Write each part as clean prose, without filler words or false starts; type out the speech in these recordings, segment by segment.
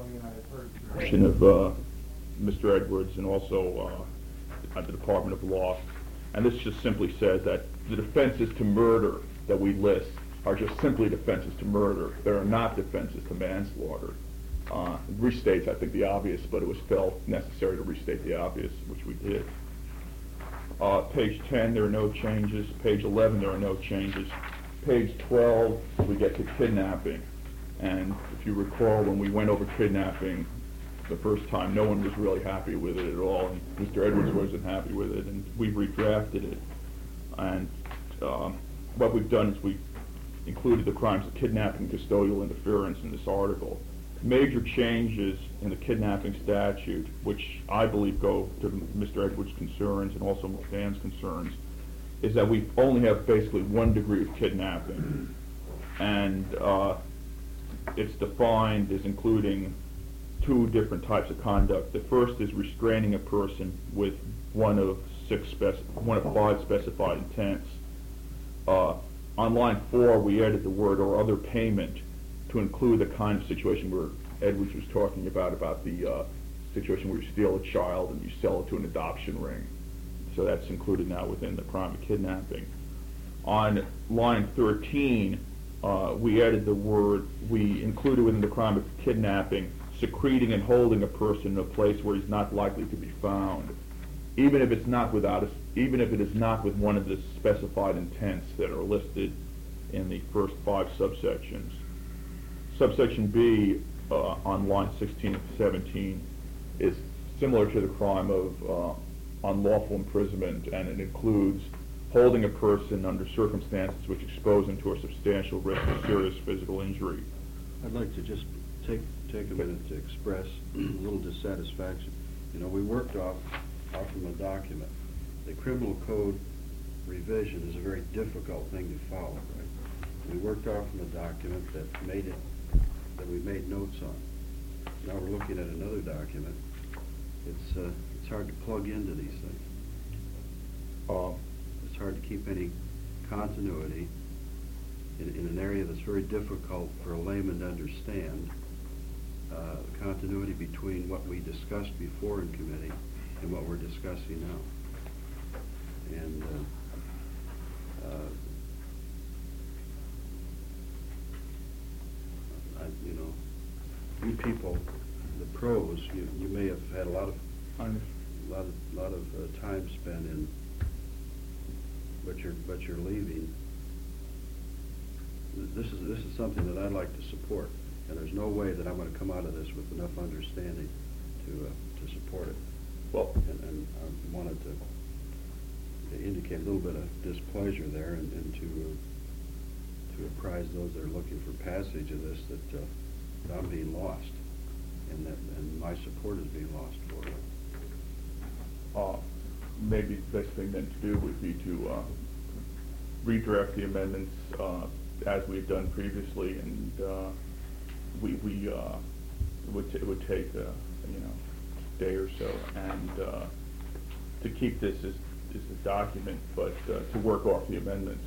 version of Mr. Edwards and also the Department of Law. And this just simply says that the defenses to murder that we list are just simply defenses to murder. They are not defenses to manslaughter. It restates, I think, the obvious, but it was felt necessary to restate the obvious, which we did. Page 10, there are no changes. Page 11, there are no changes. Page 12, we get to kidnapping. And if you recall, when we went over kidnapping the first time, no one was really happy with it at all. And Mr. Edwards wasn't happy with it, and we redrafted it. And what we've done is we included the crimes of kidnapping, custodial interference in this article. Major changes in the kidnapping statute, which I believe go to Mr. Edwards' concerns and also Dan's concerns, is that we only have basically one degree of kidnapping. And it's defined as including two different types of conduct. The first is restraining a person with one of five specified intents. On line 4, we added the word "or other payment" to include the kind of situation where Edwards was talking about the situation where you steal a child and you sell it to an adoption ring. So that's included now within the crime of kidnapping. On line 13, we included within the crime of kidnapping secreting and holding a person in a place where he's not likely to be found, even if it is not with one of the specified intents that are listed in the first 5 subsections. Subsection B on line 16 and 17 is similar to the crime of unlawful imprisonment, and it includes holding a person under circumstances which expose him to a substantial risk of serious physical injury. I'd like to just take a minute to express a little dissatisfaction. You know, we worked off from a document. The criminal code revision is a very difficult thing to follow, right? We worked off from a document that we made notes on. Now we're looking at another document. It's hard to plug into these things. It's hard to keep any continuity in an area that's very difficult for a layman to understand. Continuity between what we discussed before in committee and what we're discussing now. And you people, the pros, you may have had a lot of time spent in, but you're leaving. This is something that I'd like to support, and there's no way that I'm going to come out of this with enough understanding to support it. Well, and I wanted to indicate a little bit of displeasure there, and to apprise those that are looking for passage of this that I'm being lost, and my support is being lost for it. Maybe the best thing then to do would be to redraft the amendments as we had done previously, and it would take a day or so, and to keep this as a document, but to work off the amendments.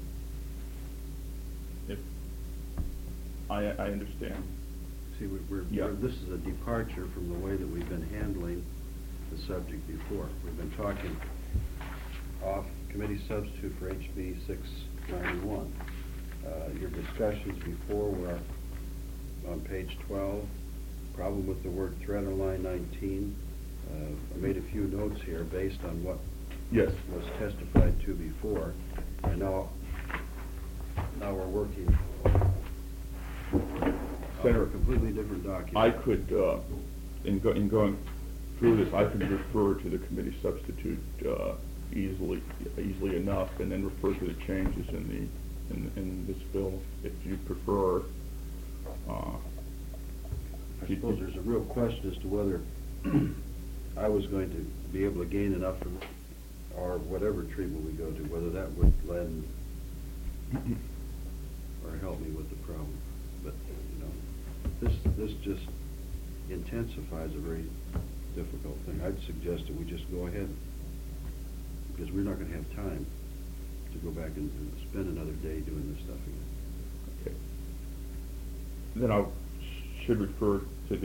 If I understand. See, this is a departure from the way that we've been handling the subject before. We've been talking off committee substitute for HB 691. Your discussions before were on page 12. Problem with the word threat on line 19. I made a few notes here based on what was testified to before, and now we're working on a completely different document. I could, in going through this, I could refer to the committee substitute easily enough, and then refer to the changes in this bill if you prefer. I suppose there's a real question as to whether I was going to be able to gain enough from, or whatever treatment we go to, whether that would lend or help me with the problem. But this just intensifies a very difficult thing. I'd suggest that we just go ahead, because we're not going to have time to go back and spend another day doing this stuff again. Okay. Then I should refer to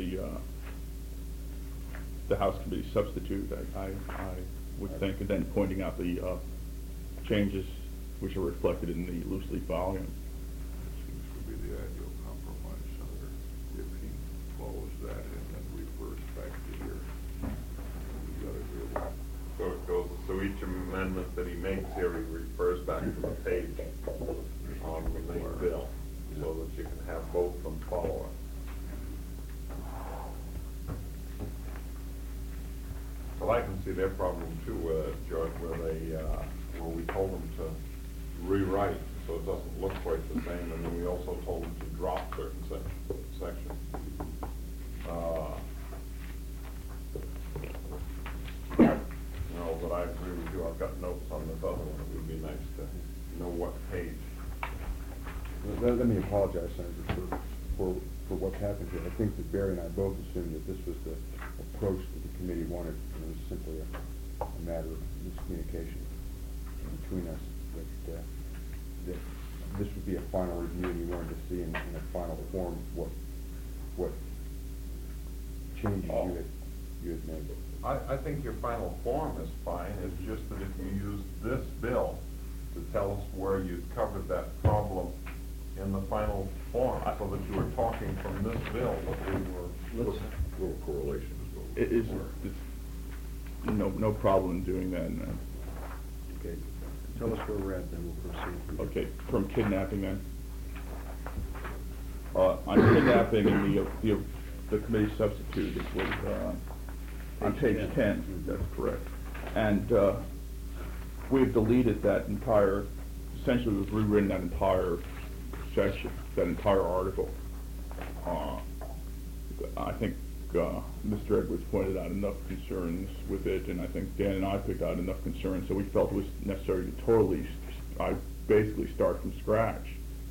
the House Committee substitute, I would think, and then pointing out the changes which are reflected in the loose leaf volume. Seems to be the ideal compromise, Senator, if he follows that and then refers back to here. Is that agreeable? So it goes, so each amendment that he makes here, he refers back to the page on the main bill, so that you can have both of them follow it. But I can see their problem too, George, where we told them to rewrite, so it doesn't look quite the same, and then we also told them to drop certain sections. No, but I agree with you, I've got notes on this other one, it would be nice to know what page. Let me apologize, Senator, for what's happened here. I think that Barry and I both assumed that this was the approach that the committee wanted, and it was simply a matter of miscommunication between us, that this would be a final review, and you wanted to see in a final form what changes you had made. I think your final form is fine, it's just that if you use this bill to tell us where you covered that problem in the final form, so that you were talking from this bill, that we were... A little correlation is what It is, it's no problem in doing that. Okay, tell us where we're at, then we'll proceed. Okay, from kidnapping then. On kidnapping and the committee substitute, it was on page 10, that's correct. And we've deleted that entire, essentially we've rewritten that entire section, that entire article. I think Mr. Edwards pointed out enough concerns with it, and I think Dan and I picked out enough concerns, so we felt it was necessary to totally, basically start from scratch.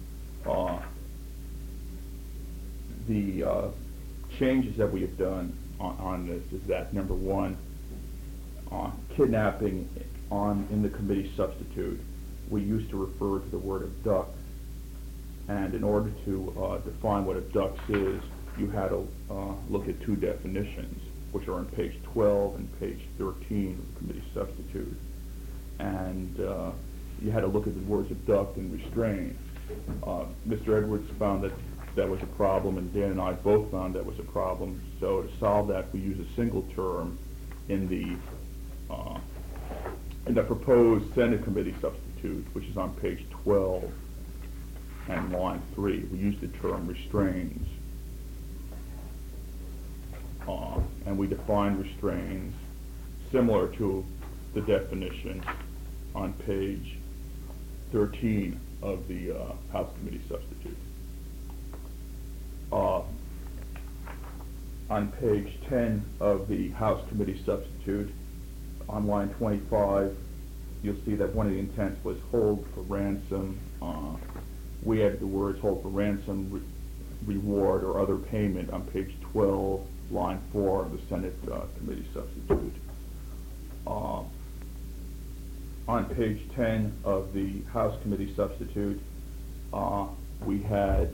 The changes that we have done on this is that, number one, kidnapping in the committee substitute, we used to refer to the word abduct, and in order to define what abducts is, you had to look at two definitions, which are on page 12 and page 13 of the committee substitute. And you had to look at the words abduct and restrain. Mr. Edwards found that was a problem, and Dan and I both found that was a problem. So to solve that, we use a single term in the proposed Senate committee substitute, which is on page 12 and line 3. We use the term restrains. And we define restrains similar to the definition on page 13 of the House Committee substitute. On page 10 of the House Committee substitute, on line 25, you'll see that one of the intents was hold for ransom. We added the words hold for ransom, reward, or other payment on page 12, line 4 of the Senate Committee substitute. On page 10 of the House Committee substitute, we had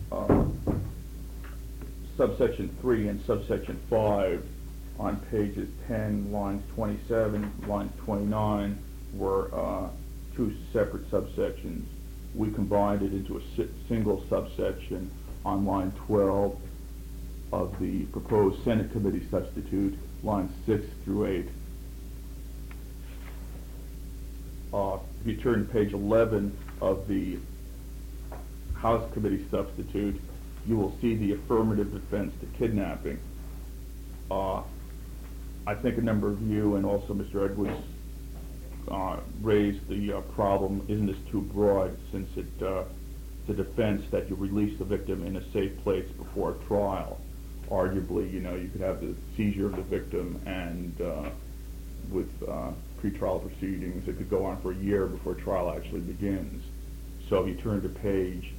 subsection 3 and subsection 5 on pages 10, lines 27, lines 29 were two separate subsections. We combined it into a single subsection on line 12 of the proposed Senate Committee substitute, lines 6 through 8. If you turn to page 11 of the House Committee substitute, you will see the affirmative defense to kidnapping. I think a number of you and also Mr. Edwards raised the problem, isn't this too broad, since the defense that you release the victim in a safe place before trial. Arguably, you could have the seizure of the victim, and with pretrial proceedings, it could go on for a year before trial actually begins. So if you turn to page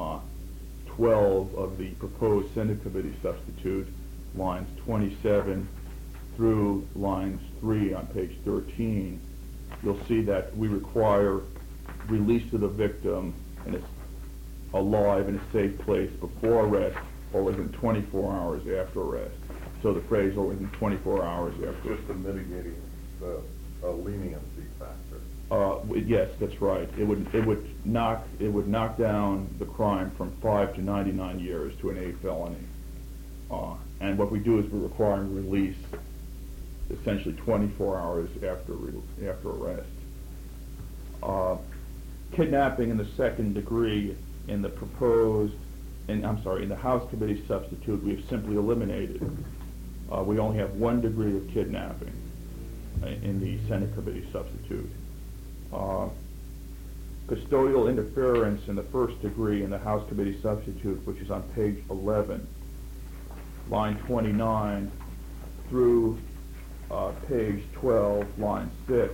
12 of the proposed Senate Committee substitute, lines 27 through lines 3 on page 13, you'll see that we require release of the victim alive in a safe place before arrest or within 24 hours after arrest. So the phrase or within 24 hours after. Just a mitigating, a leniency factor. Yes, that's right. It would knock down the crime from 5 to 99 years to an A felony. And what we do is we require release essentially 24 hours after arrest. Kidnapping in the second degree in the in the House Committee substitute, we have simply eliminated. We only have one degree of kidnapping in the Senate Committee substitute. Custodial interference in the first degree in the House Committee substitute, which is on page 11, line 29, through page 12, line 6,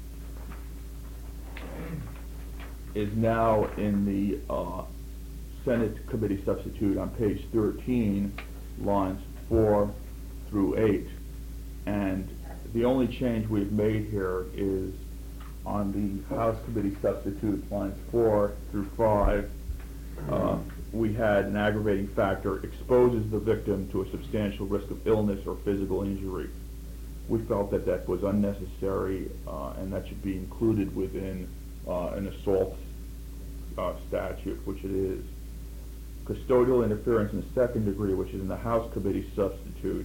is now in the Senate Committee substitute on page 13, lines 4 through 8. And the only change we've made here is on the House Committee substitute, lines 4 through 5, we had an aggravating factor, exposes the victim to a substantial risk of illness or physical injury. We felt that that was unnecessary, and that should be included within an assault statute, which it is. Custodial interference in the second degree, which is in the House Committee substitute,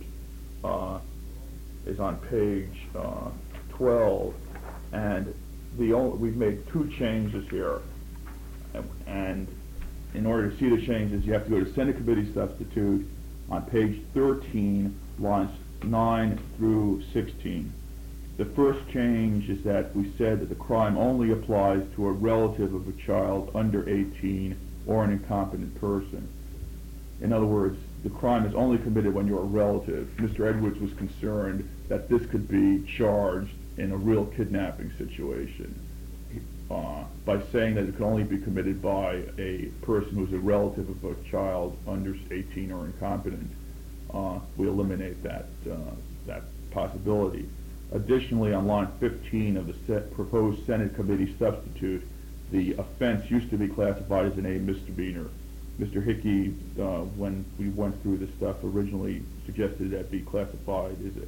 is on page 12, and we've made two changes here, and in order to see the changes, you have to go to Senate Committee substitute on page 13, lines 9 through 16. The first change is that we said that the crime only applies to a relative of a child under 18 or an incompetent person. In other words, the crime is only committed when you're a relative. Mr. Edwards was concerned that this could be charged in a real kidnapping situation. By saying that it can only be committed by a person who's a relative of a child under 18 or incompetent, we eliminate that possibility. Additionally, on line 15 of the proposed Senate Committee substitute, the offense used to be classified as an A misdemeanor. Mr. Hickey, when we went through this stuff, originally suggested that be classified as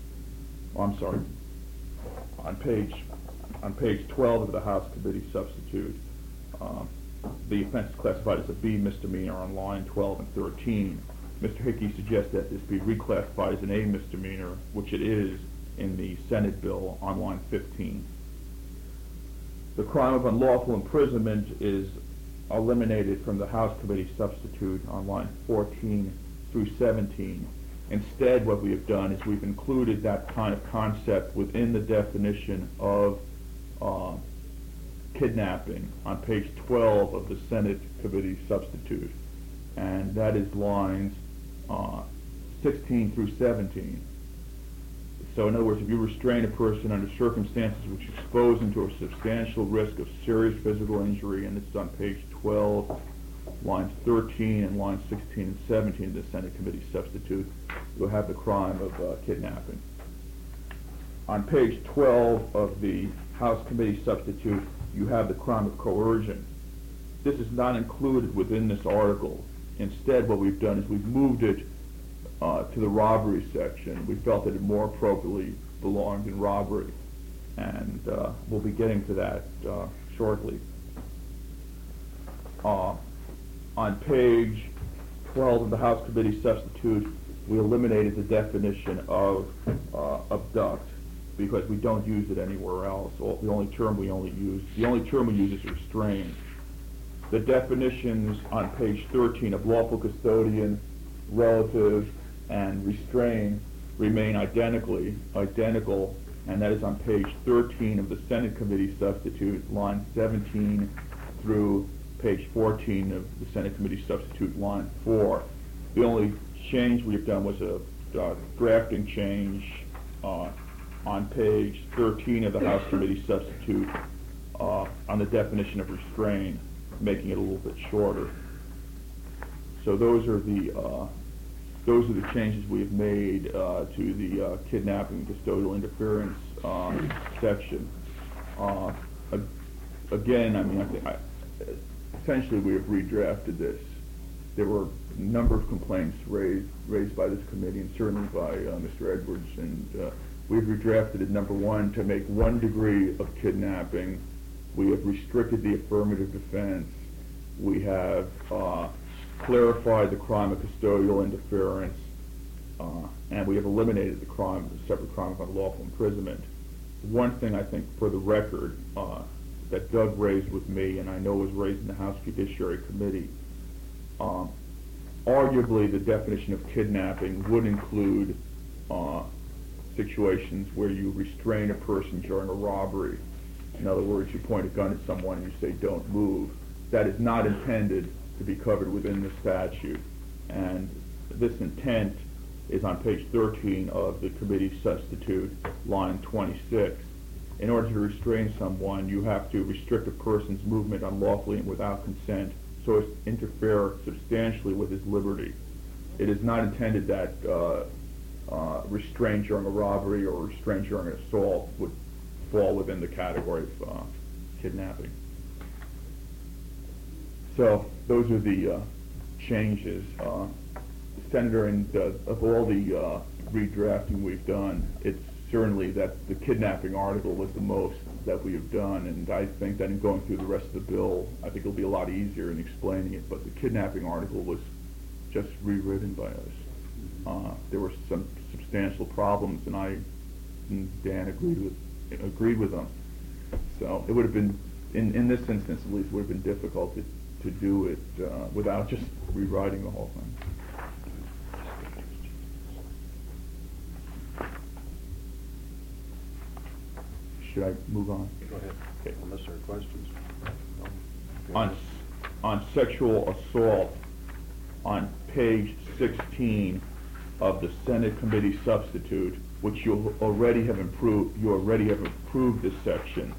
on page 12 of the House Committee substitute, the offense is classified as a B misdemeanor on line 12 and 13. Mr. Hickey suggests that this be reclassified as an A misdemeanor, which it is in the Senate bill on line 15. The crime of unlawful imprisonment is eliminated from the House Committee substitute on line 14 through 17. Instead, what we have done is we've included that kind of concept within the definition of kidnapping on page 12 of the Senate Committee substitute, and that is lines 16 through 17. So in other words, if you restrain a person under circumstances which expose them to a substantial risk of serious physical injury, and this is on page 12, lines 13 and lines 16 and 17 of the Senate Committee substitute, you'll have the crime of kidnapping. On page 12 of the House Committee substitute, you have the crime of coercion. This is not included within this article. Instead, what we've done is we've moved it to the robbery section. We felt that it more appropriately belonged in robbery, and we'll be getting to that shortly. On page 12 of the House Committee substitute, we eliminated the definition of abduct because we don't use it anywhere else. The only term we use is restrain. The definitions on page 13 of lawful custodian, relative, and restrain remain identical, and that is on page 13 of the Senate Committee substitute, line 17 through page 14 of the Senate Committee substitute, line 4. The only change we've done was a drafting change on page 13 of the House Committee substitute on the definition of restrain, making it a little bit shorter. So those are the changes we have made to the kidnapping and custodial interference section. Again, I mean, essentially we have redrafted this. there were a number of complaints raised by this committee and certainly by Mr. Edwards, and we've redrafted it, number one, to make 1 degree of kidnapping. We have restricted the affirmative defense. We have clarified the crime of custodial interference, and we have eliminated the separate crime of unlawful imprisonment. One thing I think, for the record, that Doug raised with me, and I know was raised in the House Judiciary Committee, arguably the definition of kidnapping would include situations where you restrain a person during a robbery. In other words, you point a gun at someone and you say, "Don't move." That is not intended to be covered within the statute. And this intent is on page 13 of the committee substitute, line 26. In order to restrain someone, you have to restrict a person's movement unlawfully and without consent so as to interfere substantially with his liberty. It is not intended that restraint during a robbery or restraint during an assault would fall within the category of kidnapping. So those are the changes. Senator, and of all the redrafting we've done, it's certainly that the kidnapping article was the most that we have done, and I think that in going through the rest of the bill, I think it'll be a lot easier in explaining it, but the kidnapping article was just rewritten by us. There were some substantial problems, and I and Dan agreed with them. So it would have been, in this instance at least, would have been difficult to do it without just rewriting the whole thing. Should I move on? Go ahead. Okay. Unless there are questions. On sexual assault, on page 16 of the Senate committee substitute, which you already have approved this section.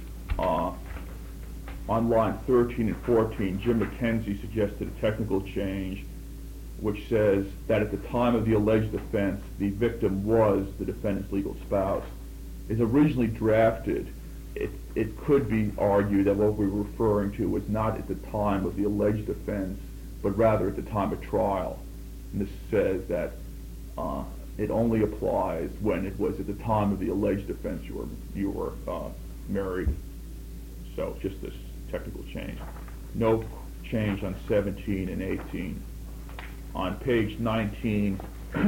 On line 13 and 14, Jim McKenzie suggested a technical change which says that at the time of the alleged offense, the victim was the defendant's legal spouse. Is originally drafted, it could be argued that what we're referring to was not at the time of the alleged offense, but rather at the time of trial. And this says that it only applies when it was at the time of the alleged offense you were married. So just this technical change. No change on 17 and 18. On page 19,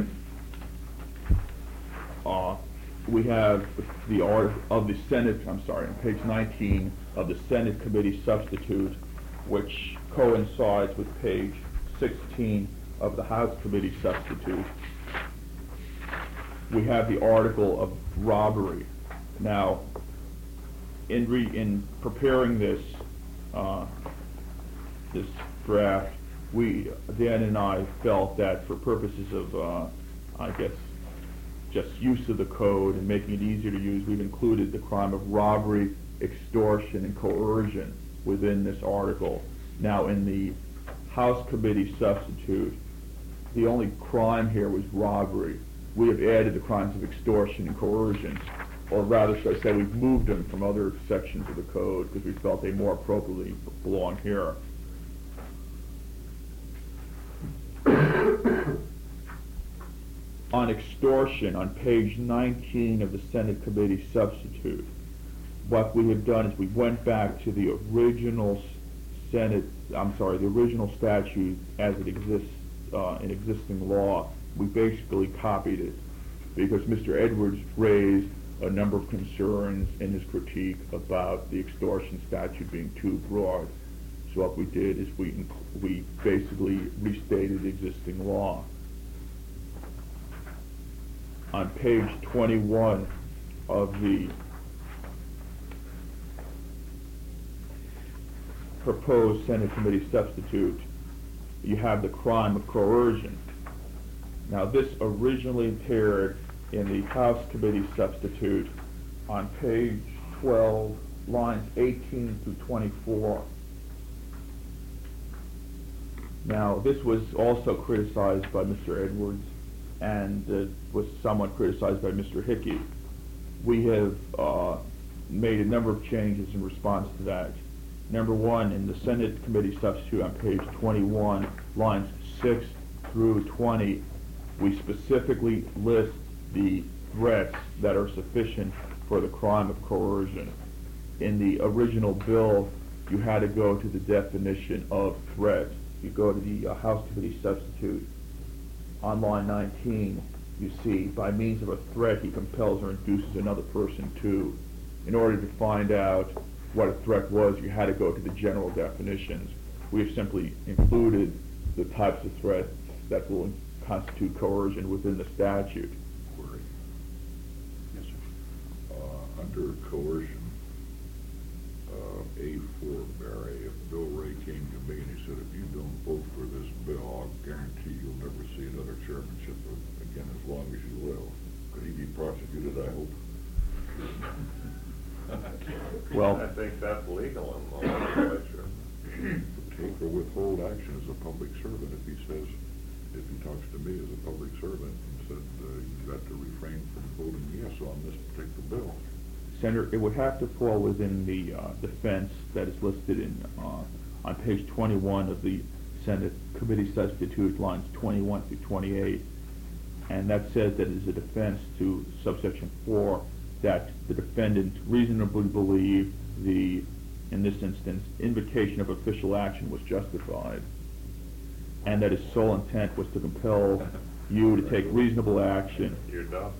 we have the order of the Senate, on page 19 of the Senate committee substitute, which coincides with page 16 of the House committee substitute. We have the article of robbery. Now, in preparing this draft, Dan and I felt that for purposes of, I guess, just use of the code and making it easier to use, we've included the crime of robbery, extortion, and coercion within this article. Now, in the House committee substitute, the only crime here was robbery. We have added the crimes of extortion and coercion, or rather, should I say, we've moved them from other sections of the code because we felt they more appropriately belong here. On extortion, on page 19 of the Senate committee substitute, what we have done is we went back to the original the original statute as it exists in existing law. We basically copied it because Mr. Edwards raised a number of concerns in his critique about the extortion statute being too broad. So what we did is we basically restated existing law. On page 21 of the proposed Senate committee substitute, you have the crime of coercion. Now, this originally appeared in the House committee substitute on page 12, lines 18 through 24. Now, this was also criticized by Mr. Edwards and was somewhat criticized by Mr. Hickey. We have made a number of changes in response to that. Number one, in the Senate Committee substitute on page 21, lines 6 through 20, we specifically list the threats that are sufficient for the crime of coercion. In the original bill, you had to go to the definition of threat. You go to the House Committee substitute. On line 19, you see, by means of a threat, he compels or induces another person to. In order to find out what a threat was, you had to go to the general definitions. We have simply included the types of threats that will constitute coercion within the statute. Query. Yes, sir. Under coercion, A4, Barry, if Bill Ray came to me and he said, if you don't vote for this bill, I'll guarantee you'll never see another chairmanship again as long as you live. Could he be prosecuted, I hope? Well, I think that's legal in the legislature. Take or withhold action as a public servant if he says, if he talks to me as a public servant and said, you've got to refrain from voting yes on this particular bill. Senator, it would have to fall within the defense that is listed in on page 21 of the Senate Committee substitute, lines 21 through 28, and that says that it is a defense to subsection 4 that the defendant reasonably believed the, in this instance, invocation of official action was justified, and that his sole intent was to compel you to take reasonable action. You're done.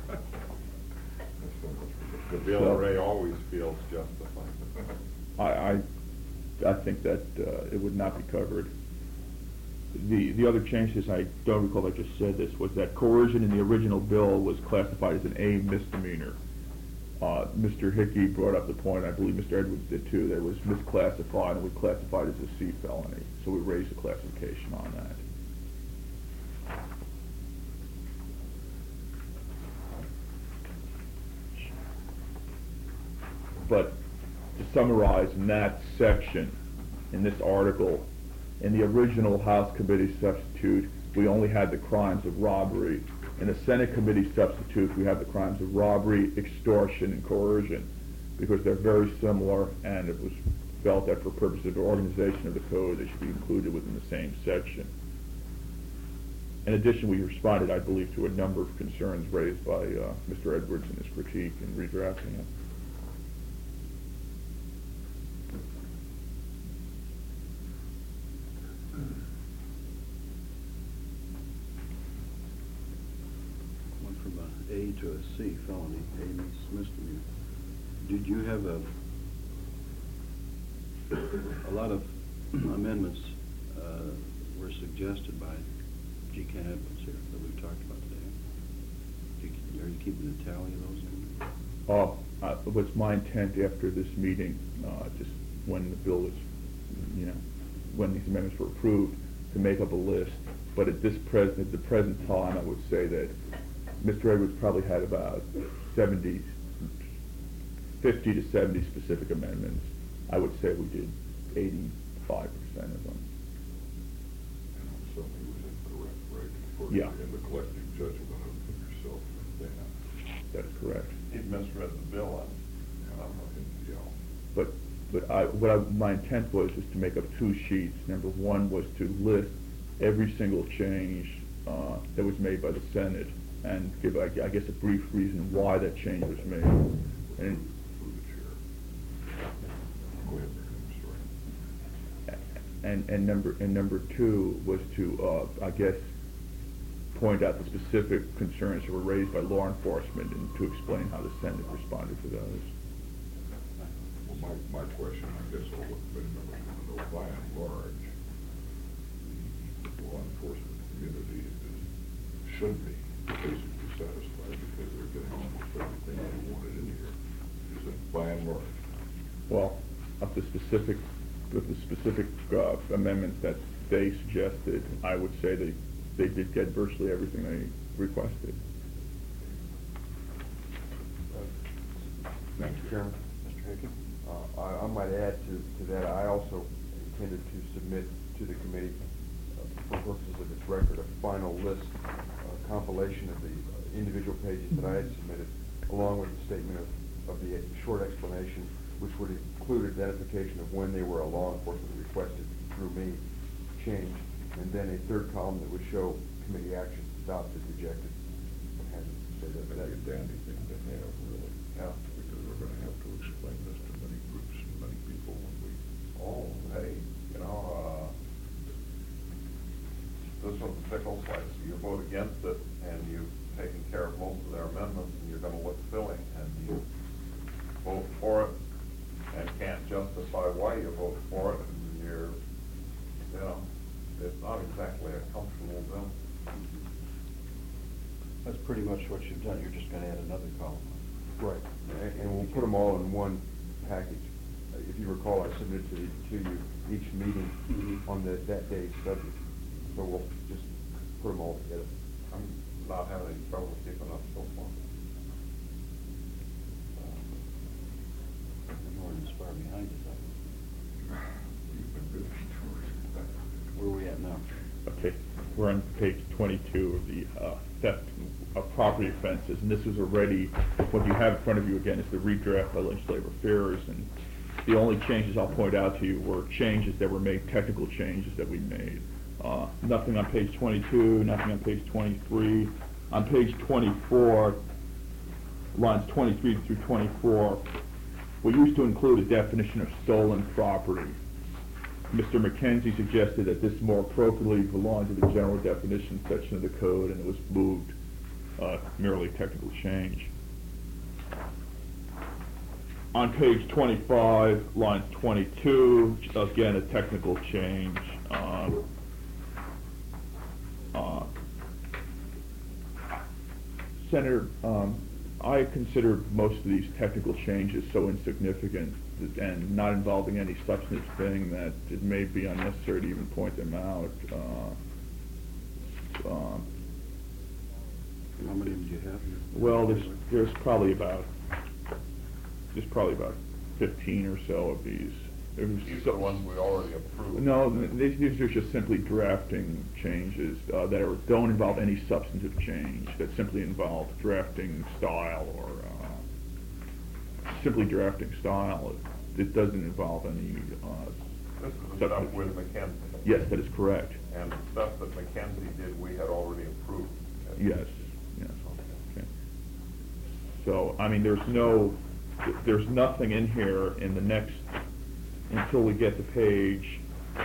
The Bill Ray always feels justified. I think that it would not be covered. The other changes, I don't recall if I just said this, was that coercion in the original bill was classified as an A misdemeanor. Mr. Hickey brought up the point, I believe Mr. Edwards did too, that it was misclassified and we classified as a C felony. So we raised the classification on that. But to summarize, in that section, in this article, in the original House Committee substitute, we only had the crimes of robbery. In the Senate Committee substitute, we have the crimes of robbery, extortion, and coercion, because they're very similar, and it was felt that for purposes of organization of the code, they should be included within the same section. In addition, we responded, I believe, to a number of concerns raised by Mr. Edwards in his critique in redrafting it. Went from a A to a C felony, A misdemeanor. Did you have a lot of amendments were suggested by G. Ken Edwards here that we've talked about today? Are you keeping a tally of those? It was my intent after this meeting, just when the bill was, when these amendments were approved, to make up a list. But at the present time, I would say that Mr. Edwards probably had about 50 to 70 specific amendments. I would say we did 85% of them. And I'm assuming he was incorrect, right? According Yeah. In the collective judgment of yourself and Dan. That is correct. He misread the bill But my intent was to make up 2 sheets. Number one was to list every single change that was made by the Senate and give, I guess, a brief reason why that change was made. And Through the chair. Go ahead, Mr. And number 2 was to, I guess, point out the specific concerns that were raised by law enforcement and to explain how the Senate responded to those. Well, my question, I guess, all the committee members want to know, by and large, the law enforcement community should be basically satisfied because they're getting almost everything they wanted in here. Is it by and large? Well, with the specific amendments that they suggested, I would say they did get virtually everything they requested. Thank you. Chairman, Mr. Hickey? I might add to that, I also intended to submit to the committee, for purposes of its record, a final list, compilation of the individual pages that I had submitted, along with the statement of the short explanation which would include identification of when they were a law enforcement requested through me, changed, and then a third column that would show committee actions adopted, rejected, what have you. So That'd be a dandy thing to have, really. Yeah. Because we're gonna have to explain this to many groups and many people when we. Oh, hey, you know, this one tickles like, you vote against it, and you've taken care of most of their amendments, and you're gonna look silly, and you vote for it, and can't justify why you vote for it, and you're, you know, it's not exactly a comfortable bill. That's pretty much what you've done, you're just gonna add another column. Right, and we'll put them all in one package. If you recall, I submitted to you each meeting on that day's subject, so we'll just put them all together. I'm not having any trouble keeping up so far. You're more than as far behind as I You've been busy, George. was. Where are we at now? Okay, we're on page 22 of the theft of property offenses, and this was already, what you have in front of you again is the redraft by Legislative Affairs, and the only changes I'll point out to you were changes that were made, technical changes that we made. Nothing on page 22, nothing on page 23. On page 24, lines 23 through 24, we used to include a definition of stolen property. Mr. McKenzie suggested that this more appropriately belonged to the general definition section of the code, and it was moved, merely technical change. On page 25, line 22, again, a technical change. Senator, I consider most of these technical changes so insignificant and not involving any substantive thing that it may be unnecessary to even point them out. How many did you have? Well, there's probably about 15 or so of these. These are the ones we already approved. No, these are just simply drafting changes that don't involve any substantive change, that simply involve drafting style or simply drafting style. It doesn't involve any This is the stuff with McKenzie. Yes, that is correct. And the stuff that McKenzie did, we had already approved. Yes, yes. Okay. So, I mean, there's nothing in here in the next, until we get to page,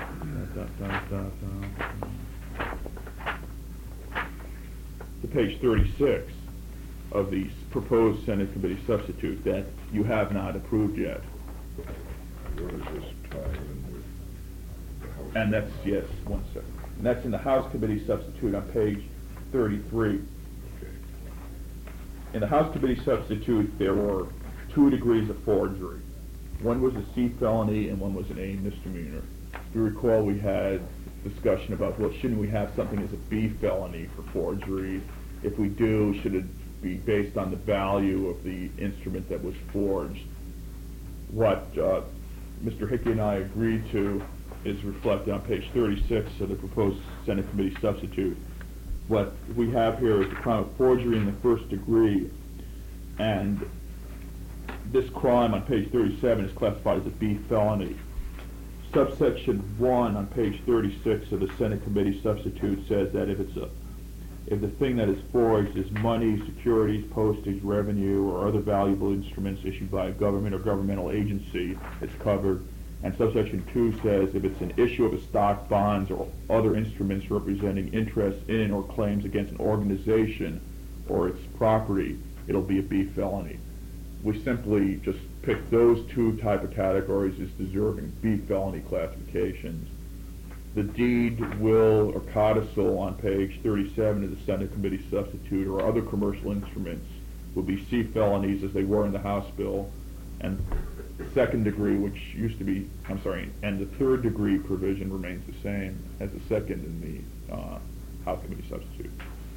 to page 36 of the proposed Senate committee substitute that you have not approved yet. Where does this tie in with the House? And that's, yes, one second. And that's in the House committee substitute on page 33. Okay. In the House committee substitute, there were 2 degrees of forgery. One was a C felony and one was an A misdemeanor. If you recall, we had discussion about, well, shouldn't we have something as a B felony for forgery? If we do, should it be based on the value of the instrument that was forged? What Mr. Hickey and I agreed to is reflected on page 36 of the proposed Senate committee substitute. What we have here is the crime of forgery in the first degree, and this crime on page 37 is classified as a B felony. Subsection 1 on page 36 of the Senate committee substitute says that if the thing that is forged is money, securities, postage, revenue, or other valuable instruments issued by a government or governmental agency, it's covered. And subsection 2 says if it's an issue of a stock, bonds, or other instruments representing interest in or claims against an organization or its property, it'll be a B felony. We simply just picked those 2 type of categories as deserving B felony classifications. The deed, will, or codicil on page 37 of the Senate committee substitute or other commercial instruments will be C felonies as they were in the House bill, and the second degree, which used to be, and the third degree provision remains the same as the second in the House committee substitute.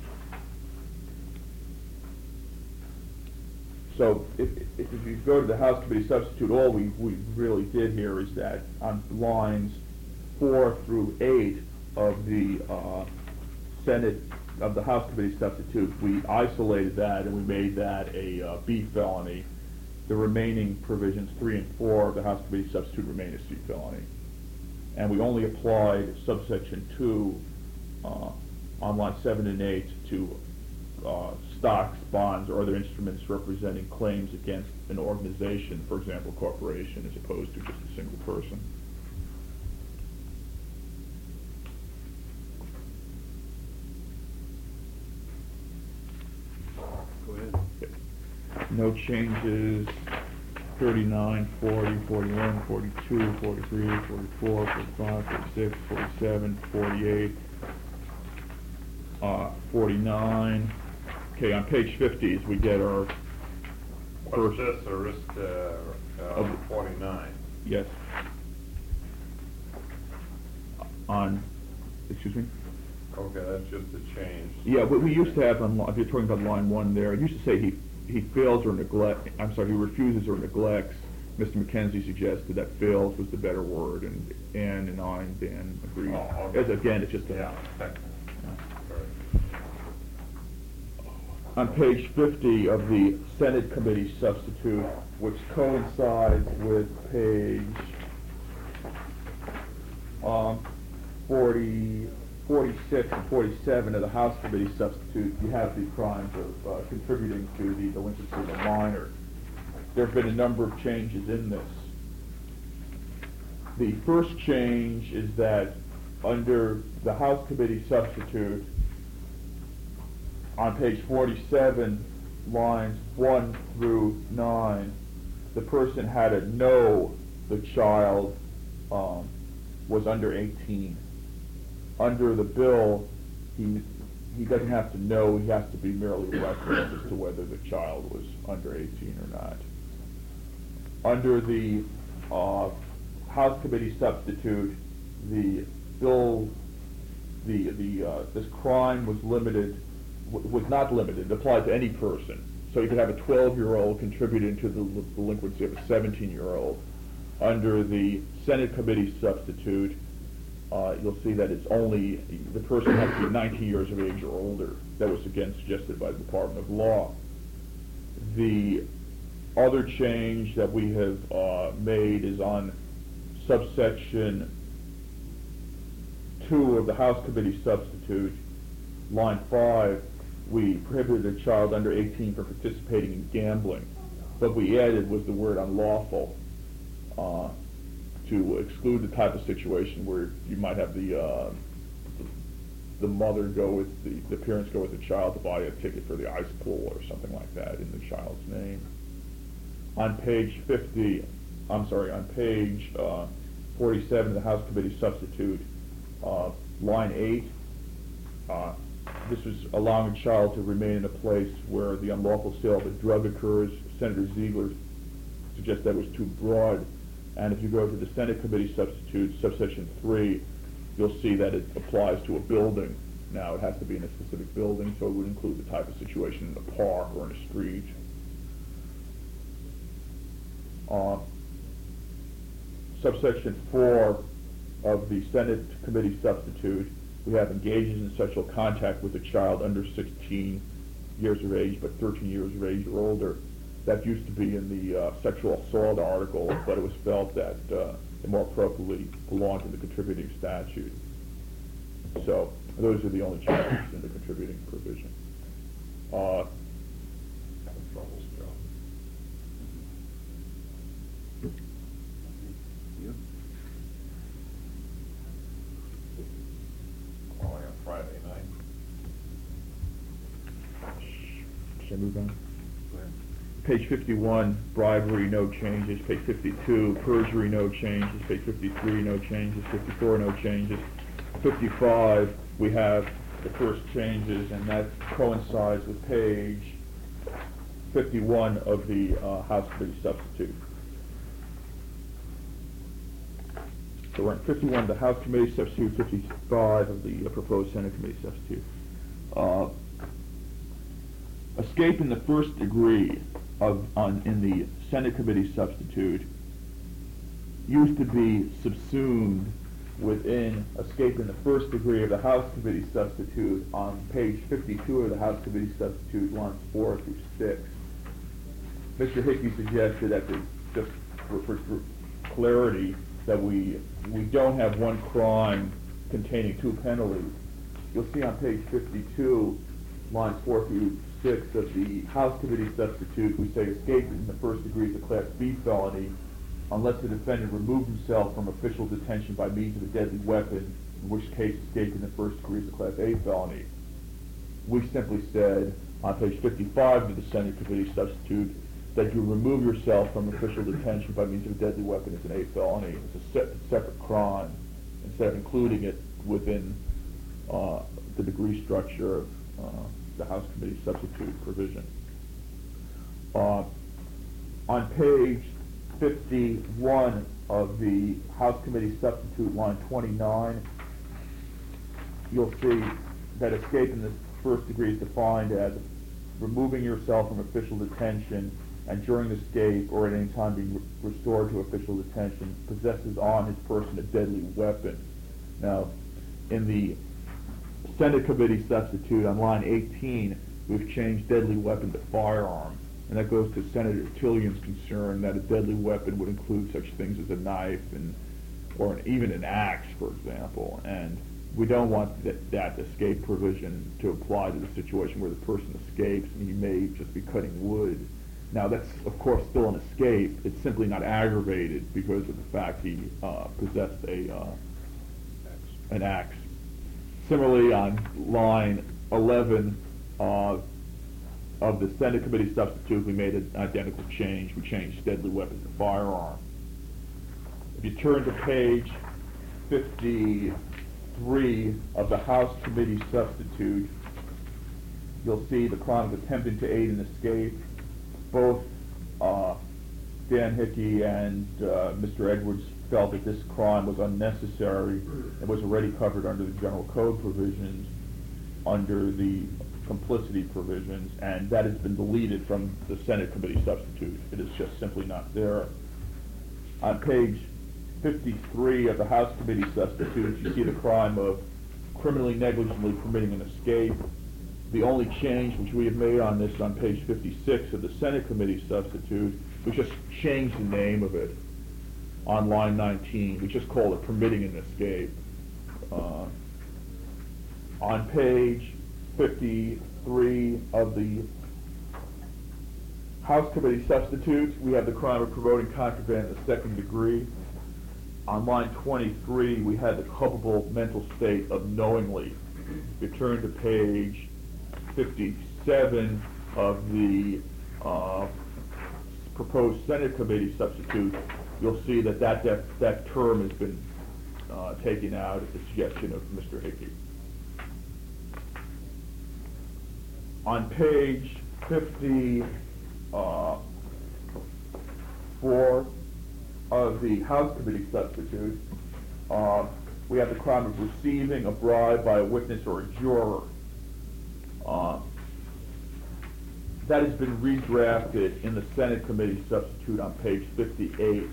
So if you go to the House committee substitute, all we really did here is that on lines 4 through 8 of the of the House committee substitute, we isolated that and we made that a B felony. the remaining provisions, 3 and 4 of the House Committee substitute remain a C felony. And we only applied subsection 2 on line 7 and 8 to stocks, bonds, or other instruments representing claims against an organization, for example, a corporation, as opposed to just a single person. Go ahead. No changes, 39, 40, 41, 42, 43, 44, 45, 46, 47, 48, 49. Okay, on page 50 as we get our What's first... this, or is, Of- 49? Yes. On, excuse me? Okay, that's just a change. Yeah, what we used to have on, if you're talking about line 1 there, it used to say he fails or neglect, I'm sorry, he refuses or neglects. Mr. McKenzie suggested that fails was the better word, and Ann and I and Dan agreed. Oh, okay. Again, it's just a... Yeah, technical. On page 50 of the Senate Committee substitute, which coincides with page 46 and 47 of the House Committee substitute, you have the crimes of contributing to the delinquency of a minor. There have been a number of changes in this. The first change is that under the House Committee substitute, on page 47, lines 1 through 9, the person had to know the child was under 18. Under the bill, he doesn't have to know, he has to be merely reckless as to whether the child was under 18 or not. Under the House Committee substitute, the bill, this crime was limited, was not limited, it applied to any person. So you could have a 12-year-old contributing to the delinquency of a 17-year-old. Under the Senate Committee substitute, you'll see that it's only, the person has to be 19 years of age or older. That was again suggested by the Department of Law. The other change that we have made is on subsection 2 of the House Committee substitute, line 5, we prohibited a child under 18 from participating in gambling. What we added was the word unlawful to exclude the type of situation where you might have the mother go with the parents go with the child to buy a ticket for the ice pool or something like that in the child's name. On page 50, I'm sorry, on page 47 of the House Committee substitute, line 8, this was allowing a child to remain in a place where the unlawful sale of a drug occurs. Senator Ziegler suggests that was too broad. And if you go to the Senate Committee substitute, subsection 3, you'll see that it applies to a building. Now, it has to be in a specific building, so it would include the type of situation in a park or in a street. Subsection 4 of the Senate Committee substitute, we have engages in sexual contact with a child under 16 years of age, but 13 years of age or older. That used to be in the sexual assault article, but it was felt that it more appropriately belonged in the contributing statute. So those are the only changes in the contributing provision. That troubles me. Yep. Only on Friday night. Should I move on? Go ahead. Page 51, bribery, no changes. Page 52, perjury, no changes. Page 53, no changes. 54, no changes. 55, we have the first changes, and that coincides with page 51 of the House Committee substitute. So we're at 51 of the House Committee substitute, 55 of the proposed Senate Committee substitute. Escape in the first degree in the Senate Committee substitute used to be subsumed within escape in the first degree of the House Committee substitute on page 52 of the House Committee substitute, lines 4 through 6. Mr. Hickey suggested that just for clarity, that we don't have one crime containing two penalties. You'll see on page 52, lines 4 through 6 of the House Committee substitute, we say escape in the first degree is a Class B felony unless the defendant removed himself from official detention by means of a deadly weapon, in which case escape in the first degree is a Class A felony. We simply said on page 55 of the Senate Committee substitute that you remove yourself from official detention by means of a deadly weapon is an A felony. It's a separate crime, instead of including it within the degree structure of the House Committee substitute provision. On page 51 of the House Committee substitute, line 29, you'll see that escape in the first degree is defined as removing yourself from official detention and during escape or at any time being restored to official detention possesses on his person a deadly weapon. Now, in the Senate Committee substitute on line 18, we've changed deadly weapon to firearm, and that goes to Senator Tillion's concern that a deadly weapon would include such things as a knife or even an axe, for example, and we don't want that escape provision to apply to the situation where the person escapes and he may just be cutting wood. Now, that's, of course, still an escape. It's simply not aggravated because of the fact he possessed an axe. Similarly, on line 11 of the Senate Committee substitute, we made an identical change. We changed deadly weapon to firearm. If you turn to page 53 of the House Committee substitute, you'll see the crime of attempting to aid an escape. Both Dan Hickey and Mr. Edwards felt that this crime was unnecessary. It was already covered under the General Code provisions, under the complicity provisions, and that has been deleted from the Senate Committee substitute. It is just simply not there. On page 53 of the House Committee substitute, you see the crime of criminally negligently permitting an escape. The only change which we have made on this on page 56 of the Senate Committee substitute, we just changed the name of it on line 19. We just called it permitting an escape. On page 53 of the House Committee substitute, we have the crime of promoting contraband in the second degree. On line 23, we had the culpable mental state of knowingly. If you turn to page 57 of the proposed Senate Committee substitute, you'll see that that term has been taken out at the suggestion of Mr. Hickey. On page 54 of the House Committee substitute, we have the crime of receiving a bribe by a witness or a juror. That has been redrafted in the Senate Committee substitute on page 58.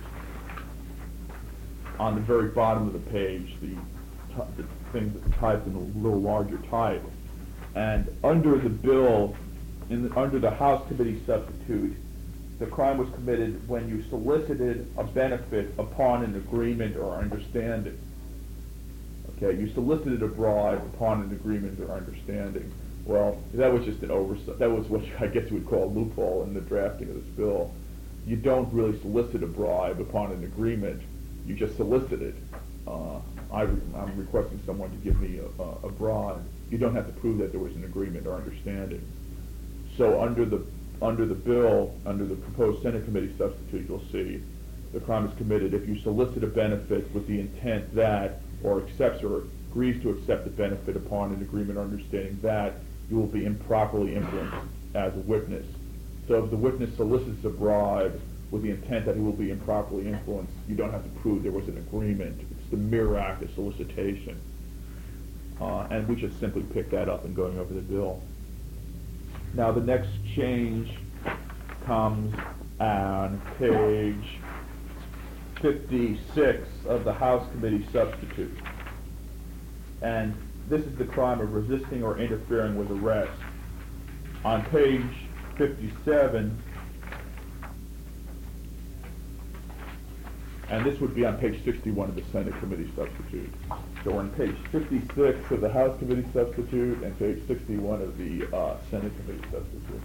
On the very bottom of the page, the thing that's typed in a little larger type. And under the bill, under the House Committee substitute, the crime was committed when you solicited a benefit upon an agreement or understanding. Okay, you solicited a bribe upon an agreement or understanding. Well, that was just an oversight. That was what I guess you would call a loophole in the drafting of this bill. You don't really solicit a bribe upon an agreement. You just solicit it. I'm requesting someone to give me a bribe. You don't have to prove that there was an agreement or understanding. So under the bill, under the proposed Senate Committee substitute, you'll see the crime is committed if you solicit a benefit with the intent that, or accepts or agrees to accept the benefit upon an agreement or understanding that, you will be improperly influenced as a witness. So if the witness solicits a bribe with the intent that he will be improperly influenced, you don't have to prove there was an agreement. It's the mere act of solicitation. And we just simply pick that up in going over the bill. Now the next change comes on page 56 of the House Committee substitute. And this is the crime of resisting or interfering with arrest. On page 57, And this would be on page 61 of the Senate Committee Substitute. So we're on page 56 of the House Committee Substitute and page 61 of the Senate Committee Substitute.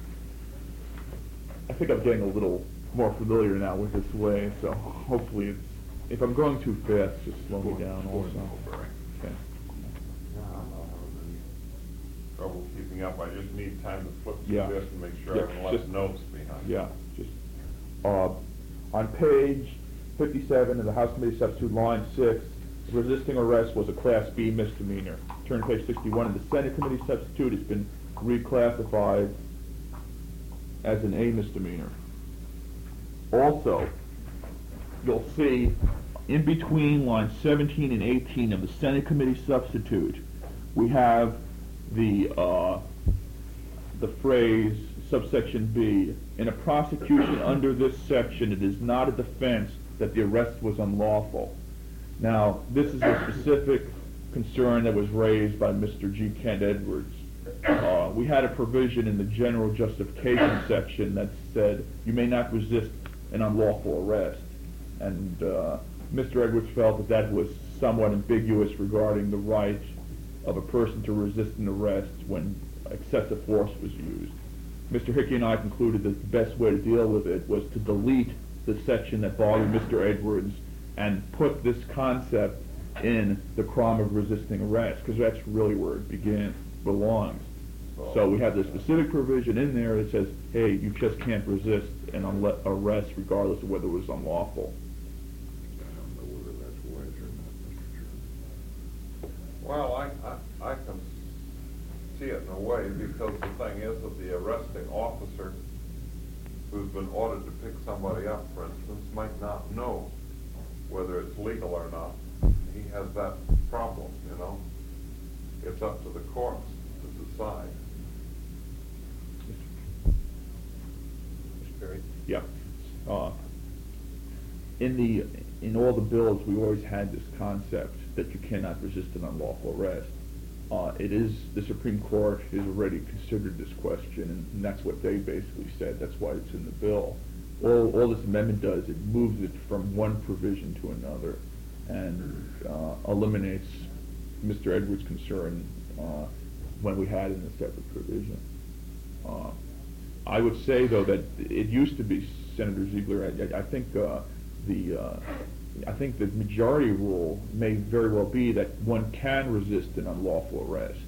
I think I'm getting a little more familiar now with this way, so hopefully it's, if I'm going too fast, just slow me down also. Okay. Yeah, I'm not having any trouble keeping up. I just need time to flip Yeah. through this and make sure I Yeah, haven't left just- notes behind. Yeah, just, on page 57 of the House Committee Substitute, line 6, resisting arrest was a Class B misdemeanor. Turn to page 61 of the Senate Committee Substitute, it's been reclassified as an A misdemeanor. Also, you'll see in between lines 17 and 18 of the Senate Committee Substitute, we have the phrase subsection B, in a prosecution under this section, it is not a defense that the arrest was unlawful. Now, this is a specific concern that was raised by Mr. G. Kent Edwards. We had a provision in the general justification section that said you may not resist an unlawful arrest. And Mr. Edwards felt that that was somewhat ambiguous regarding the right of a person to resist an arrest when excessive force was used. Mr. Hickey and I concluded that the best way to deal with it was to delete the section that bothered Mr. Edwards and put this concept in the crime of resisting arrest, because that's really where it belongs. So we have this specific provision in there that says, hey, you just can't resist an arrest regardless of whether it was unlawful. I don't know whether that's wise or not, Mr. Chairman. Well, I can see it in a way, because the thing is that the arresting officer who's been ordered to pick somebody up, for instance, might not know whether it's legal or not. He has that problem, you know. It's up to the courts to decide. Mr. Perry? Yeah. In all the bills, we always had this concept that you cannot resist an unlawful arrest. The Supreme Court has already considered this question, and that's what they basically said. That's why it's in the bill. All this amendment does, it moves it from one provision to another, and eliminates Mr. Edwards' concern when we had it in a separate provision. I would say, though, that it used to be, Senator Ziegler, I think the majority rule may very well be that one can resist an unlawful arrest.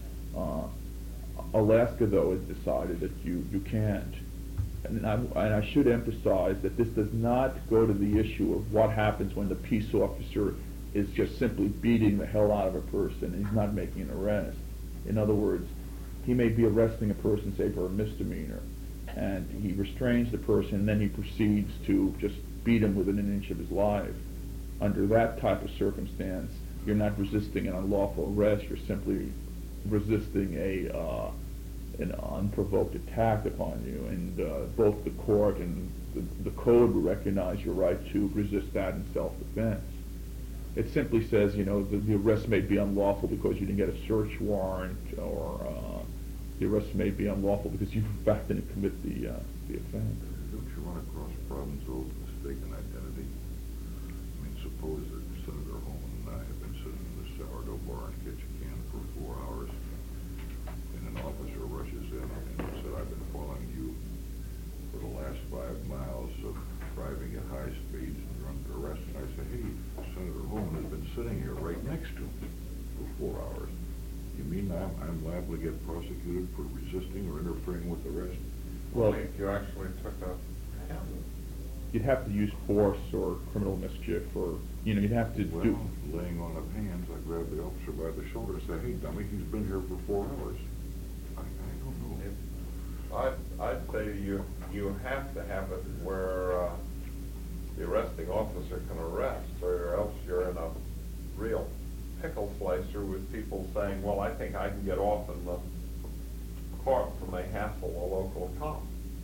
Alaska, though, has decided that you can't. And I should emphasize that this does not go to the issue of what happens when the peace officer is just simply beating the hell out of a person and he's not making an arrest. In other words, he may be arresting a person, say, for a misdemeanor, and he restrains the person, and then he proceeds to just beat him within an inch of his life. Under that type of circumstance, you're not resisting an unlawful arrest, you're simply resisting an unprovoked attack upon you, and both the court and the code recognize your right to resist that in self-defense. It simply says, you know, the arrest may be unlawful because you didn't get a search warrant, or the arrest may be unlawful because you in fact didn't commit the offense. Don't you run across problems of mistaken identity? I mean, suppose that Senator Holman and I have been sitting in the sourdough bar in Ketchikan for 4 hours, and an officer rushes in and said, I've been following you for the last 5 miles of driving at high speeds and you're under arrest. And I say, hey, Senator Holman has been sitting here right next to me for 4 hours. You mean I'm liable to get prosecuted for resisting or interfering with the arrest? Well, If you actually took a you'd have to use force or criminal mischief, or, you know, you'd have to Well, do... laying on of hands, I grab the officer by the shoulder and say, hey, dummy, he's been here for 4 hours. I don't know. I'd say you have to have it where the arresting officer can arrest, or else you're in a real pickle slicer with people saying, well, I think I can get off in the courts, and they hassle a local cop.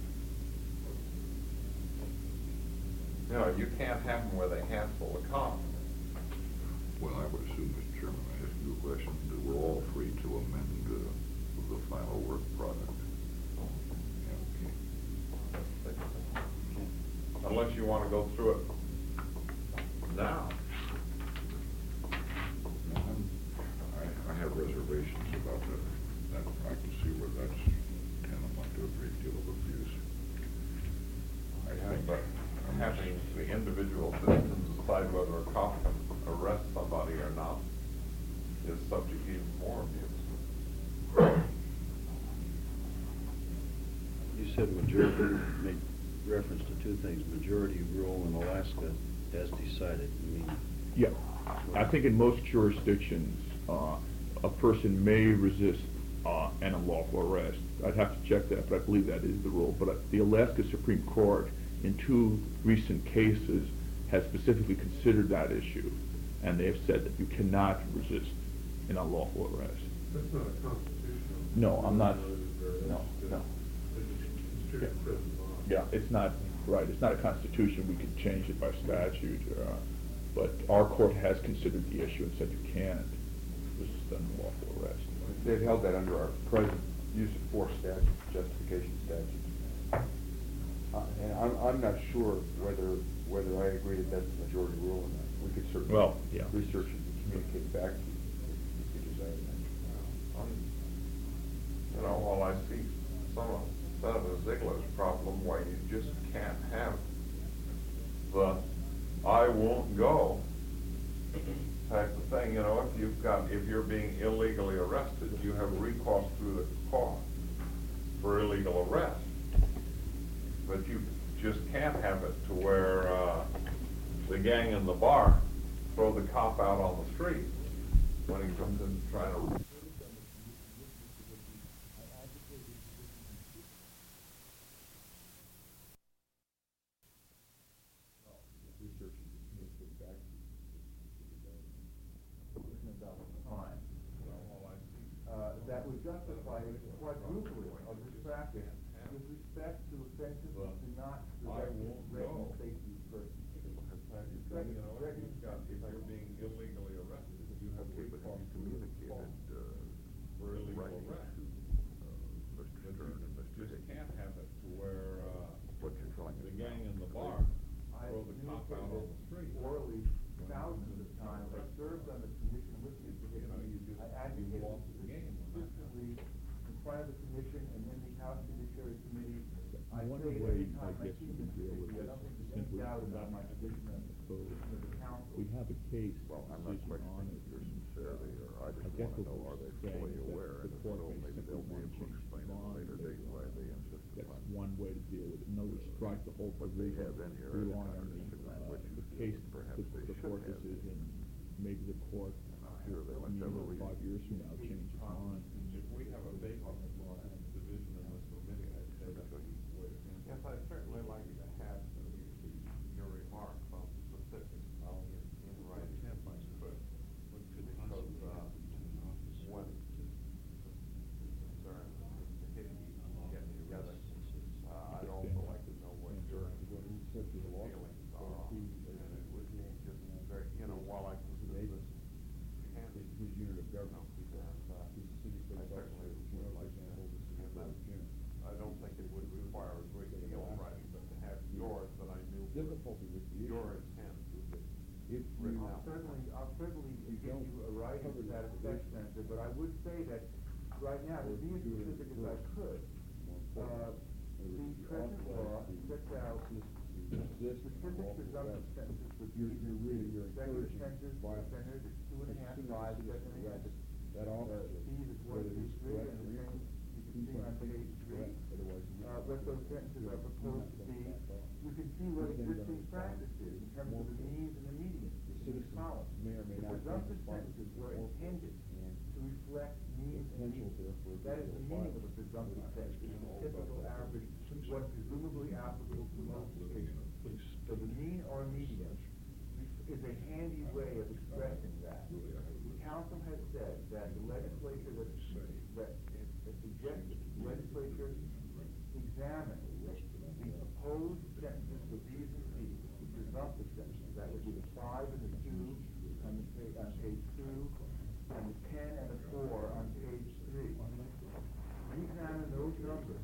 You know, you can't have them where they hassle the cop. Well, I would assume, Mr. Chairman, I ask you a question, that we're all free to amend the final work product. Yeah, okay. Unless you want to go through it said majority, make reference to two things, majority rule in Alaska as decided. You mean, Yeah, I think in most jurisdictions, a person may resist an unlawful arrest. I'd have to check that, but I believe that is the rule. But the Alaska Supreme Court, in two recent cases, has specifically considered that issue, and they have said that you cannot resist an unlawful arrest. That's not a constitutional. No, I'm not, It's no, no. considered prison law. Yeah, it's not, right, it's not a constitution, we could change it by statute, but our court has considered the issue and said you can't resist an unlawful arrest. They've held that under our present use of force statute, justification statute. And I'm not sure whether I agree that that's the majority rule or not. We could certainly Well, yeah. research it and communicate back to you if you desire that. You know, while I see some of Senator Ziegler's problem where you just can't have the I won't go type of thing, you know, if you're being illegally arrested, you have recourse through the court for illegal arrest. But you just can't have it to where, the gang in the bar throw the cop out on the street when he comes in trying to. That would justify a quadrupling of this practice with respect to offenses that do not directly threaten the safety of persons. You know, if you're being illegally arrested, you have recourse to the court for illegal arrest. But you just can't have it to where, the gang in the bar throw the cop out on the street. Orally, thousands of times, I served on the commission with you. I advocated consistently in front of the commission and in the House Judiciary Committee. I say every time I see this issue, I don't think there's any doubt about my position of the council. We have a case Well, I'm not decision questioning on it. your sincerity, or I just guess want to what know, are they we're saying fully is that aware? the And if court so, may maybe simply they'll be want able to to explain at a change later the date why they insist That's upon. one way to deal with it. In other words, strike the whole What they provision, have in here is rely on contradictory language, the case, perhaps they the should court have. decision. Maybe the court, Sure, they must have a reason. 5 years from now, change its mind. If we have a vacancy for this division in this committee, I'd say that would be the way to handle it. Yes, I'd certainly like to have your remarks on specifics in writing. Because, when concerned, the committee get together, I'd also like to know what your feelings are. And it would be just very, you know, while I consider this handy, His unit of government. and, I certainly would like to have that. I don't think it would require a great deal of writing, but to have yours that I knew Difficulty with the issue. your intent. If Written you, out. I'll certainly give you a writing to that effect, Senator, but I would say that right now, to be as specific as I could, the present law sets out specific presumptive sentences for you're really, you're regular encouraging sentences, offenders, 2.5, 5, 7 years. that officer, Fees is whether 1 he's 3, correct and or the same, you can see on page 3. otherwise. What those sentences are proposed to be. You can see what existing practice is in terms of the means and the medians in these columns. may or may The not presumptive take sentences were intended and to reflect means and potential medians. therefore That is the to meaning of apply. a presumptive sentence, the typical average, what's presumably applicable to most cases. So the mean or median is a handy way of expressing that. The council has said that the legislature that suggests that the legislature examine the proposed sentences for B's and C's, the presumptive sentences, that would be the 5 and the 2 on page 2, and the 10 and the 4 on page 3. Examine those numbers,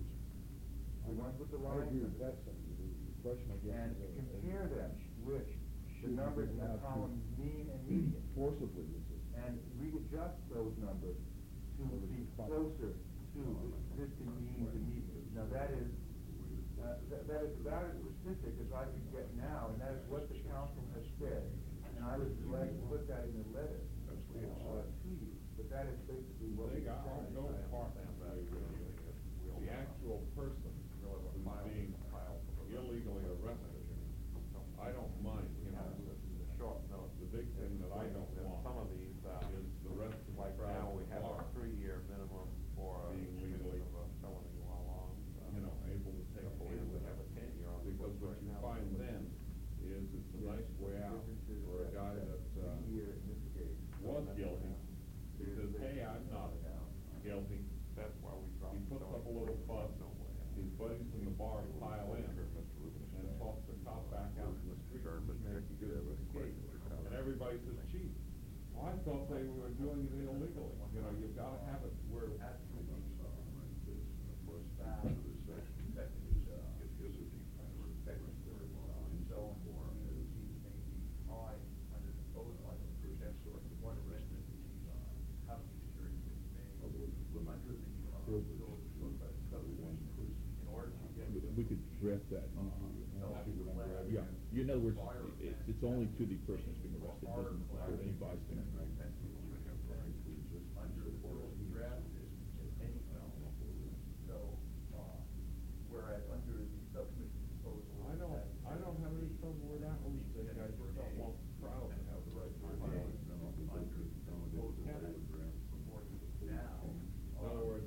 the ones with the I lines, agree with that, Senator. The question, I guess, and is, compare them with the numbers in the column mean and median, forcibly resist. and readjust those numbers to be closer to existing means and medians. Now that is about as specific as I could get now, and that is what the council has said. And I was glad to put that in a letter to you, but that is basically what They we got, I'll said. go part that way with you. The actual person little fuss, his buddies in the bar pile in, and toss the cop back out in the street, because of the skate. And everybody says, gee, well, I thought they were doing it illegally. You know, you've gotta have it where it has to be. We could draft that. Yeah, in other words, it's only to the person who's being arrested, it doesn't include any bystander. Whereas under the subcommission's proposal. I don't have any trouble with that one, Dick. I just don't want the crowd to have the right to remain. In other words,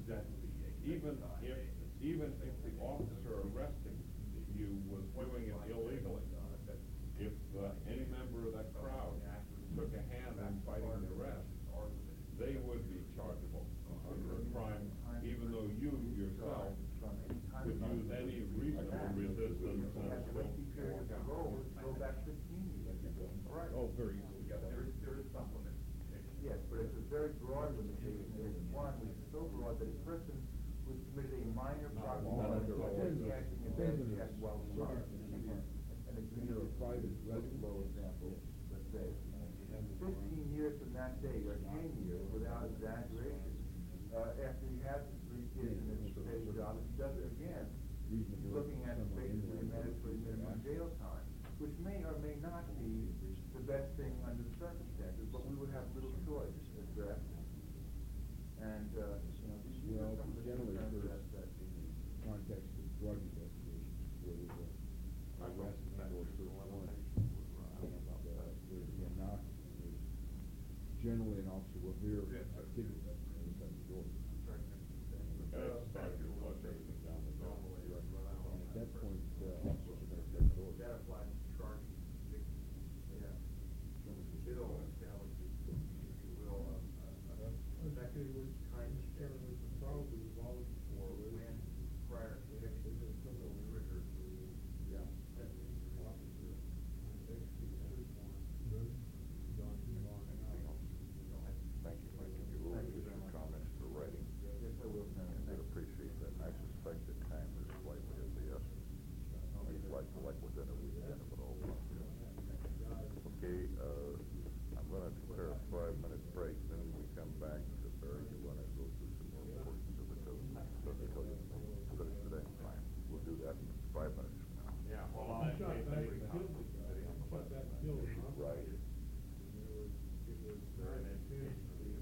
even if the officer arresting you was doing it illegally, if any member of that crowd took a hand in fighting the arrest, they would be chargeable under a crime, even though you yourself could use any reasonable resistance and still walk out. Go back 15 years. Right. Oh, very easily. There is some limitation. Yes, but it's a very broad limitation. There's one which is so broad that a person who has committed a minor provocation is acting in bad faith while charged. And a private low example, let's say. 15 years from that day, or 10 years, without exaggeration, after he has his 3 kids and his steady job, if he does it again, he's looking at basically a mandatory minimum jail time, which may or may not be the best thing under the circumstances, but we would have little choice as drafters. And, these are some of the generally concerns for that in the context of drug investigations, where there's a arrest and or search warrant, there's a knock, and there's generally an officer will hear activity inside the door. And at that point, officers are gonna check the door. that applies to charging convictions. Yeah. The bill establishes, if you will, effective time schedule would probably evolve for when prior conviction is criminal trigger. Yeah. Thank you, Mike. If you will, use your comments for writing. Yes, I will, Senator. I would appreciate that. I suspect that time is slightly of the essence. Like within a weekend, it would all come. Okay, I'm gonna declare a 5-minute break, then we come back to Barry, you wanna go through some more portions of the code. So until you finish today, fine. We'll do that in 5 minutes from now. Yeah, well, I shot back and killed the guy. I shot back and killed him. Right. It was very intense.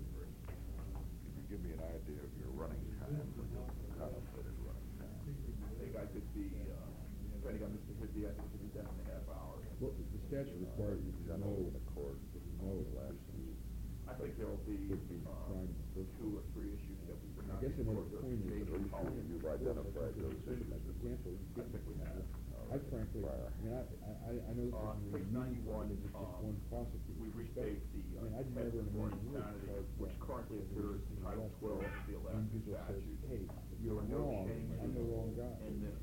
Can you give me an idea of your running time, contemplated running time? I think I could be, depending on Mr. Hizzy, I think it could be 10.5 hours. Well, the statute requires you to know, Generally in accord to with know the last I think there'll be, would be crime. 2 or 3 issues that we would I not guess be another able to point is engage that in we policy. You've identified those issues. Like the cancel, you I think we have. I frankly, I know this isn't really 691 meaningful, it's just one prosecutor. We restate the, I mean, I'd never in a for million years insanity, charge which that. currently appears in Title 12 of the 11th Individual says, statute. hey, There you're are no wrong, changes I'm the wrong guy. in this,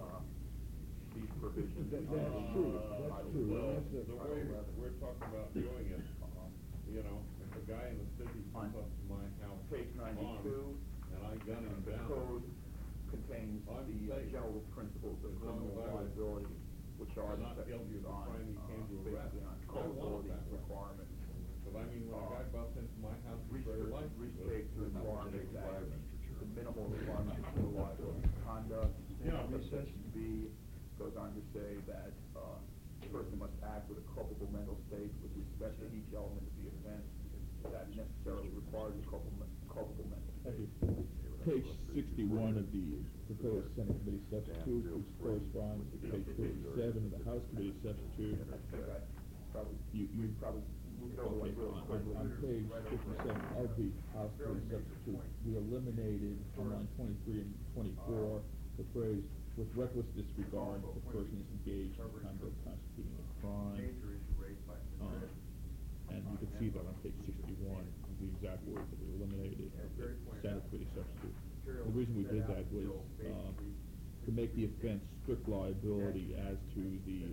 these provisions. That's true, that's true. Well, That's the way we're talking about doing it, you know, if a guy in the city comes up to my house, Page armed, 92, and I gun him the down, code contains I'm the safe. general principles of As long criminal as I was liability, which are not the guilty sections of the on, crime he came to arrest. basically on I want it culpability that way. requirements. because I mean, when a guy busts into my house, he's very likely. Restate the requirement that the minimal requirements for liability conduct. Yeah. Section B goes on to say that, the person must act with a culpable mental state with respect to each element of the offense that necessarily requires a culpable mental Thank state. you. Page 61 of the proposed Senate Committee substitute, which corresponds to page 57 of the House Committee substitute. I think I probably, You probably moved over Okay, like really quickly. on page 57 of the House Committee substitute, we eliminated on line 23 and 24, the phrase, with reckless disregard, the person is engaged in conduct constituting a crime. Major issue raised by Mr. Ed. And you can see that on page 61, the exact words that we eliminated of the Senate Committee substitute. The reason we did that was, to make the offense strict liability as to the,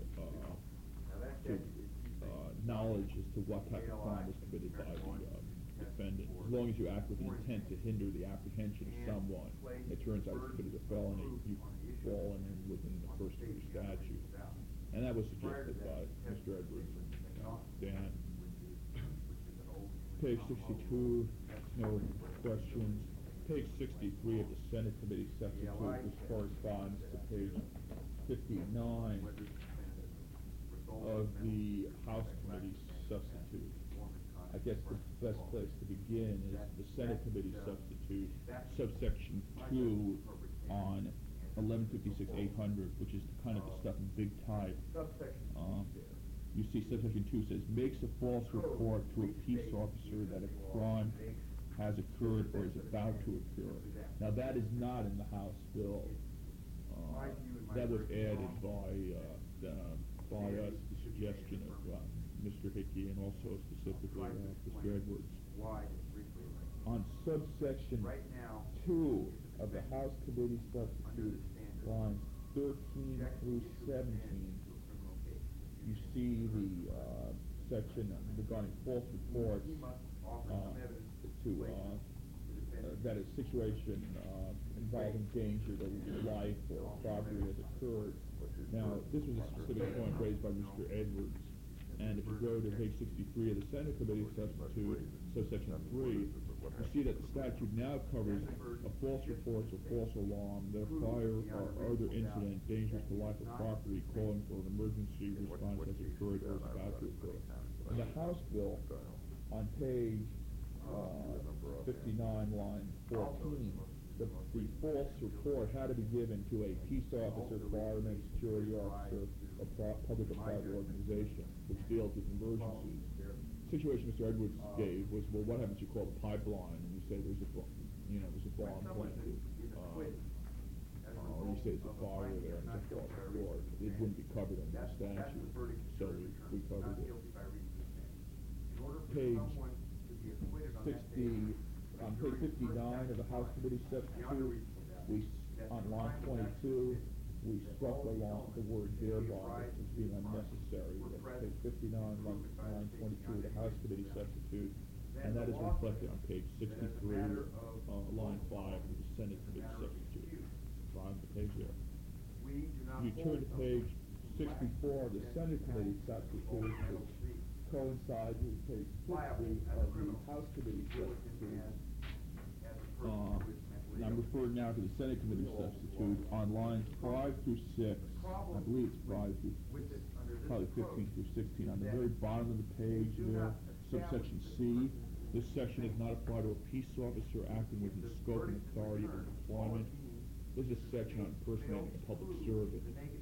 knowledge as to what type of crime was committed by the defendant. As long as you act with the intent to hinder the apprehension of someone, it turns out it's committed a felony, you've fallen in within the first degree statute. And that was suggested by Mr. Edwards and Dan. Page 62, no questions. Page 63 of the Senate Committee substitute, which corresponds to page 59 of the House Committee substitute. I guess the best place to begin is the Senate Committee substitute, subsection 2 on 1156-800, which is kind of the stuff in big type. You see subsection 2 says, makes a false report to a peace officer that a crime has occurred or is about to occur. Now that is not in the House bill. That was added by us, the suggestion of Mr. Hickey and also specifically Mr. Edwards. On subsection 2 of the House Committee substitute, lines 13 through 17, you see the section regarding false reports that a situation involving danger to life or property has occurred. Now, this was a specific point raised by Mr. Edwards, and if you go to page 63 of the Senate Committee substitute, subsection 3, you see that the statute now covers a false report or false alarm that a fire or other incident dangerous to life or property calling for an emergency response has occurred or is about to occur. In the House bill, on page 59, line 14, the false report had to be given to a peace officer, fireman, security officer, or public or private organization which deals with emergencies. The situation Mr. Edwards gave was, well, what happens if you call the pipeline and you say there's a bomb planted, or you say there's a fire there and it's a false report. It wouldn't be covered under the statute, so we covered it. Page 59 of the House Committee substitute, on line 22, we struck the word thereby as being unnecessary. That's page 59, line 22 of the House Committee substitute, and that is reflected on page 63, line 5 of the Senate Committee substitute. Bottom of the page there. You turn to page 64 of the Senate Committee substitute, which coincides with page 60 of the House Committee substitute. And I'm referring now to the Senate Committee substitute on lines 5 through 6. I believe it's 5 through, probably 15 through 16. On the very bottom of the page there, subsection C, this section does not apply to a peace officer acting within the scope and authority of employment. This is a section on impersonating a public servant.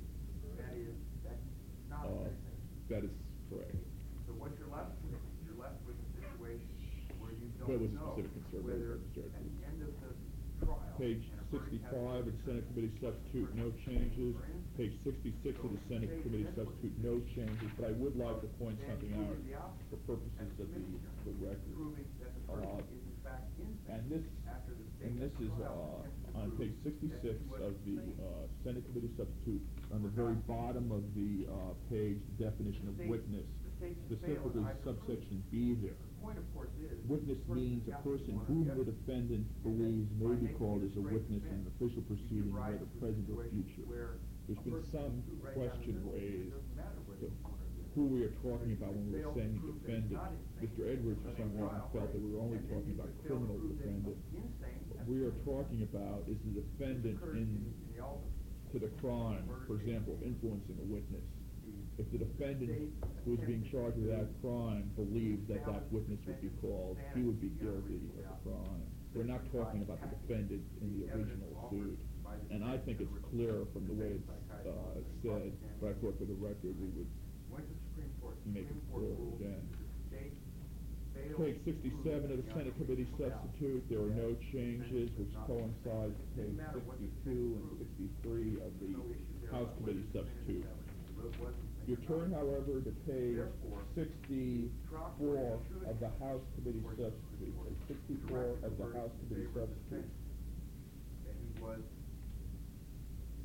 That is correct. So what you're left with a situation where you But it was don't know specific concern whether raised by Mr. at Edwards. the end of the trial. Page 65 of the Senate Committee substitute, no changes. Page 66 of the Senate Committee substitute, no changes. But I would like to point something out for purposes of the record. And this is on page 66 of the Senate Committee substitute, on the very bottom of the page, the definition of witness, specifically subsection B there. Witness means a person whom the defendant believes may be called as a witness in an official proceeding, whether present or future. There's been some question raised to who we are talking about when we were saying defendant. Mr. Edwards, for some reason, felt that we were only talking about criminal defendant. What we are talking about is the defendant to the crime, for example, influencing a witness. If the defendant who is being charged with that crime believed that that witness would be called, he would be guilty of the crime. We're not talking about the defendant in the original suit. And I think it's clear from the way it's said, but I thought for the record we would make it clear again. Page 67 of the Senate Committee substitute, there are no changes, which coincide with page 62 and 63 of the House Committee substitute. You turn, however, to page 64 of the House Committee substitute. Page 64 of the House Committee substitute.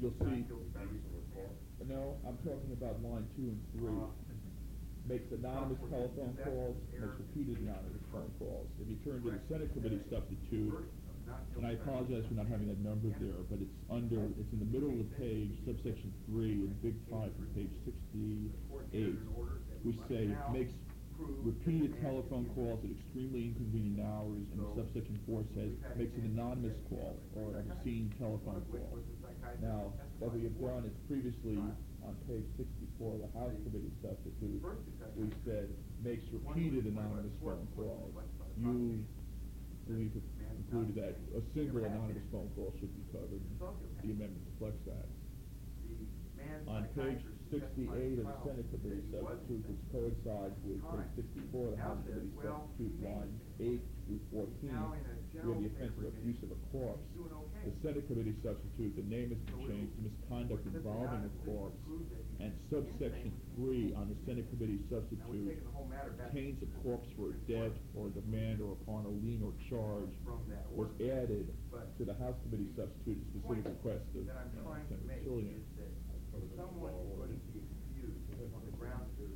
you'll see, not guilty by reasonable cause. no, I'm talking about line 2 and 3. Makes anonymous telephone calls, makes repeated anonymous phone calls. If you turn to the Senate committee substitute, and I apologize for not having that number there, but it's in the middle of the page, subsection 3, in big type on page 68. We say, makes repeated telephone calls at extremely inconvenient hours, and subsection 4 says, makes an anonymous call, or a routine telephone call. Now, what we have done is previously, on page 64 of the House Committee substitute, we said, makes repeated anonymous phone calls. We've concluded that a single anonymous phone call should be covered. The amendment reflects that. On page 68 of the Senate Committee substitute, which coincides with page 64 of the House Committee substitute, lines 8 through 14, we have the offense of abuse of a corpse. The Senate Committee substitute, the name has been changed to misconduct involving a corpse, and subsection 3 on the Senate Committee substitute contains a corpse for a debt or a demand or upon a lien or charge, was added to the House Committee substitute at specific request of Senator Killian. Someone is going to be excused on the grounds of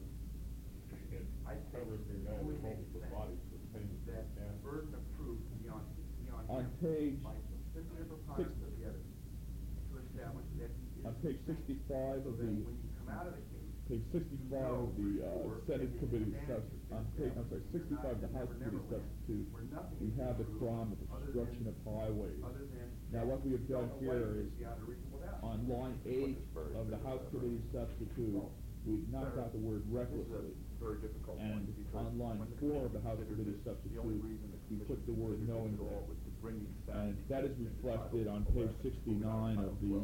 I think it only makes sense that the burden of proof be on On him page by simply a preponderance of the evidence to establish that he is On page 65 of so that the when you come out of the case, page 65 of the Senate Committee substitute, I'm sorry, 65 of the House Committee substitute, we have the crime of obstruction of highways. other than Now, what we have done here is, beyond a reasonable doubt. on line 8 of the House Committee substitute, we've knocked out the word recklessly. Very difficult one, And because on line when the 4 of the House commission Committee considered this, the substitute, only reason the we commission put the word considered knowing this at all there. was to bring the And insanity that is into reflected on Title page 11. 69 of the,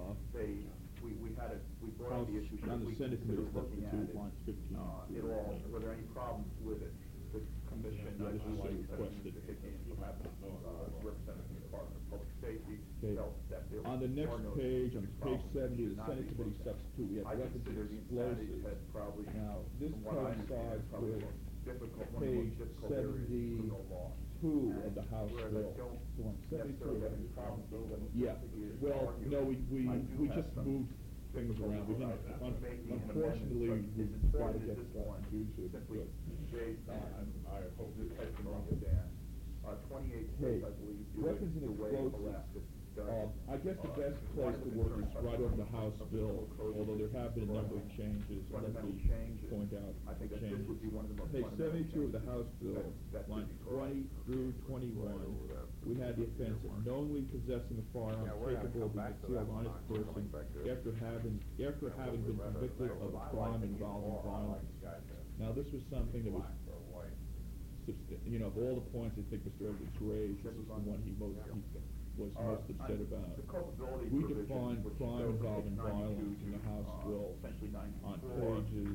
We brought House, up the issue, on should the we Senate consider Committee looking at substitute, it? lines 15. It all, were there any problems with it? The commission, Yeah, this is like requested. Mr. Hickey, who happens to represent the Department of Public Safety, Okay. felt that there On the are next no page, on specific page problems 70 of should the not Senate be Committee looked at. substitute, we have I weapons consider and the insanity explosives. has probably, Now, this from what I understand, coincides probably with the most difficult, one of the page most difficult areas of criminal law. 72 of the House Whereas I bill. don't So on necessarily have any 72, problems with it. yeah, well, no, we I do have just some moved things around. We didn't, making an unfortunately, amendment, but we it's tried to important get at this stuff point, confused with simply good. based on, I hope this this testimony of Dan. 28 Hey, states, I believe, do weapons it and the way explosives. Alaska does. I guess the best place to work is right over the House bill, although there have been a number of changes. Let Fundamental me changes. point out I think the that this changes. would be one of the most Page fundamental 72 of the changes. House bill, That should lines be correct. 20 through 21, we had the offense of knowingly possessing a firearm Yeah, we're gonna capable of come being back to concealed that on one. its We're person coming back to it. after having been convicted of a crime involving violence. Now, this was something that was, you know, of all the points I think Mr. Edwards raised, this is the one he was most upset about. The culpability We provision, define which crime goes involving from page 92 violence in the to, House bill essentially 94. on pages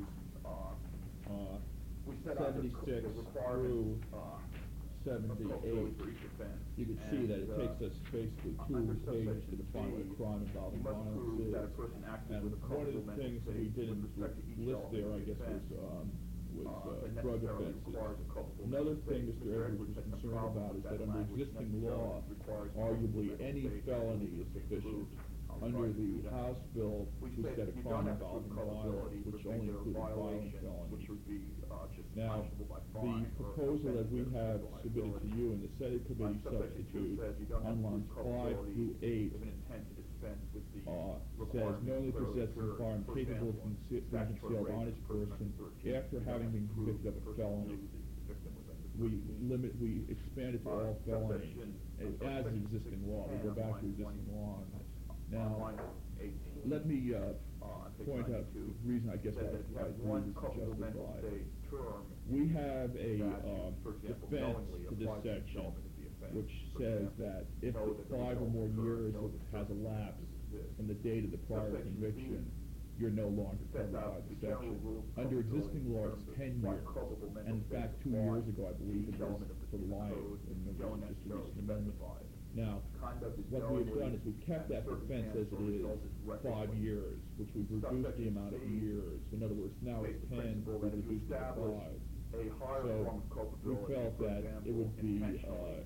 We set out the 76 requirements, through of 78. culpability for each offense. You can see that it And, takes us basically under 2 pages to subsection define what B, crime involving you must violence prove is. that a person acted And with a one of the culpable things mental that we state didn't with respect to each list element there, of I the guess, offense. was That drug necessarily offenses. requires a culpable Another mental thing state. Mr. Edwards was Edwards had no concerned problem about with is that that under language. existing Necessarily law, requires a arguably culpable any mental state felony to is be sufficient. proved. I'll Under try to the do that. House bill, We we say said that a you crime don't have to prove involving violence, culpability for which only particular included violent violation, felonies. which would be, just Now, punishable by the fine or proposal that we offense have of submitted to liability. you in the Senate Committee Subsection 2 substitute says you don't have on to lines prove 5 culpability through 8 with an intent to dispense with the says requirements knowingly clearly possessing a occur. firearm For capable of example, being statutory concealed on rape its is person 13. after having been Prove convicted of a the person felony. knew the victim was under 13. We expanded to all felonies as Subsection existing law. We go 610 back to on existing law. on Now, line 18. let me on page point out 92, the reason I guess says I that you have agree one this is culpable mental justified. state term. We have a that, for example, defense knowingly to this applies to section, element of the offense. which For says example, that if know that the 5 or result more occurred, years know that has circumstances elapsed exist. from the date of the prior Subsection B conviction, you're no longer sets covered out by the the general section. rules of Under culpability existing in law, terms it's of 10 why years. culpable mental And in state fact, 2 applies years ago, I believe to it each was element of the relied, code, and there don't was just a necessarily recent amendment. specify. Now, Conduct is what we have knowingly done is we've kept and that defense as it circumstantial is, result is 5 recklessly. years, which we've reduced the Subsection amount of C years. In other words, now it's states the 10, principle we've that if you reduced it to establish 5. a higher So, form of we culpability, felt for that example, it would be, intentionally,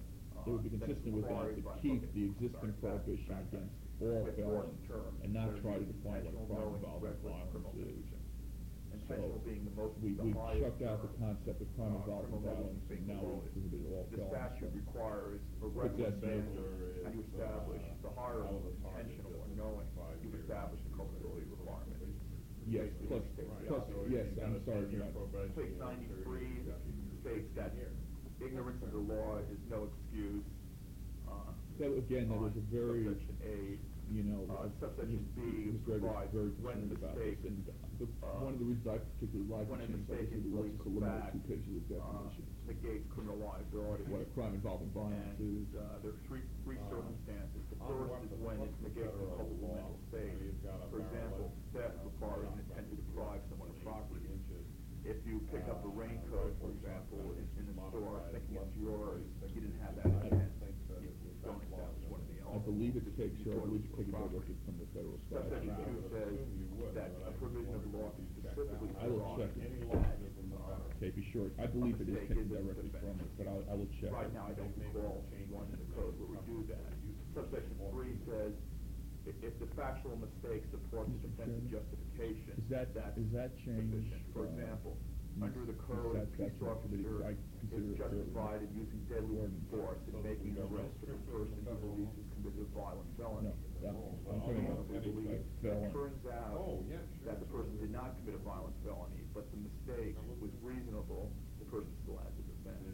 it would be consistent with that to keep the existing prohibition against all felons and not try to define what a crime involving violence is. Intentional being the most, We the highest chucked out the term. concept of crime involving Criminal violence, being and now the we've lowest. prohibited all The felons. statute requires a Puts reckless that manner, and you establish the higher intentional or knowing, you establish the culpability requirement. Yes, plus, yes, I'm sorry for that. Page 93 states that ignorance of the law is no excuse. That, again, that was a very, Subsection A, subsection B Mr. Edwards provides is very when concerned about this, mistake, and one of the reasons I particularly like when the a change, mistake is is it lets us eliminate back, 2 pages of definitions. negates criminal liability. What a crime involving violence is. And there are three circumstances. The first is when it negates the culpable mental state. For example, theft requires an intent to deprive someone of property. If you pick up a raincoat, for example, in the store thinking it's yours, you didn't have that intent, you don't establish one of the I elements. believe it's taken, You I believe it's taken property. directly from the federal Subsection statute. 2 says that a provision of law can specifically I will check provide it. that, Okay, be sure, I believe it is mistake taken is a directly defense. from it, but I will check. Right now, I don't recall one in the code where we do that. Subsection 3 says, if the factual mistake supports the defensive justification, Is that change? sufficient. For example, under the is code, that- a peace that's not permitted, officer I consider is it justified in using deadly ordinance. force in making an arrest of a person who believes has committed a violent felony. No, I'm talking about We believe a it felon. turns out that the person did not commit a violent felony, but the mistake was reasonable, the person still has a defense.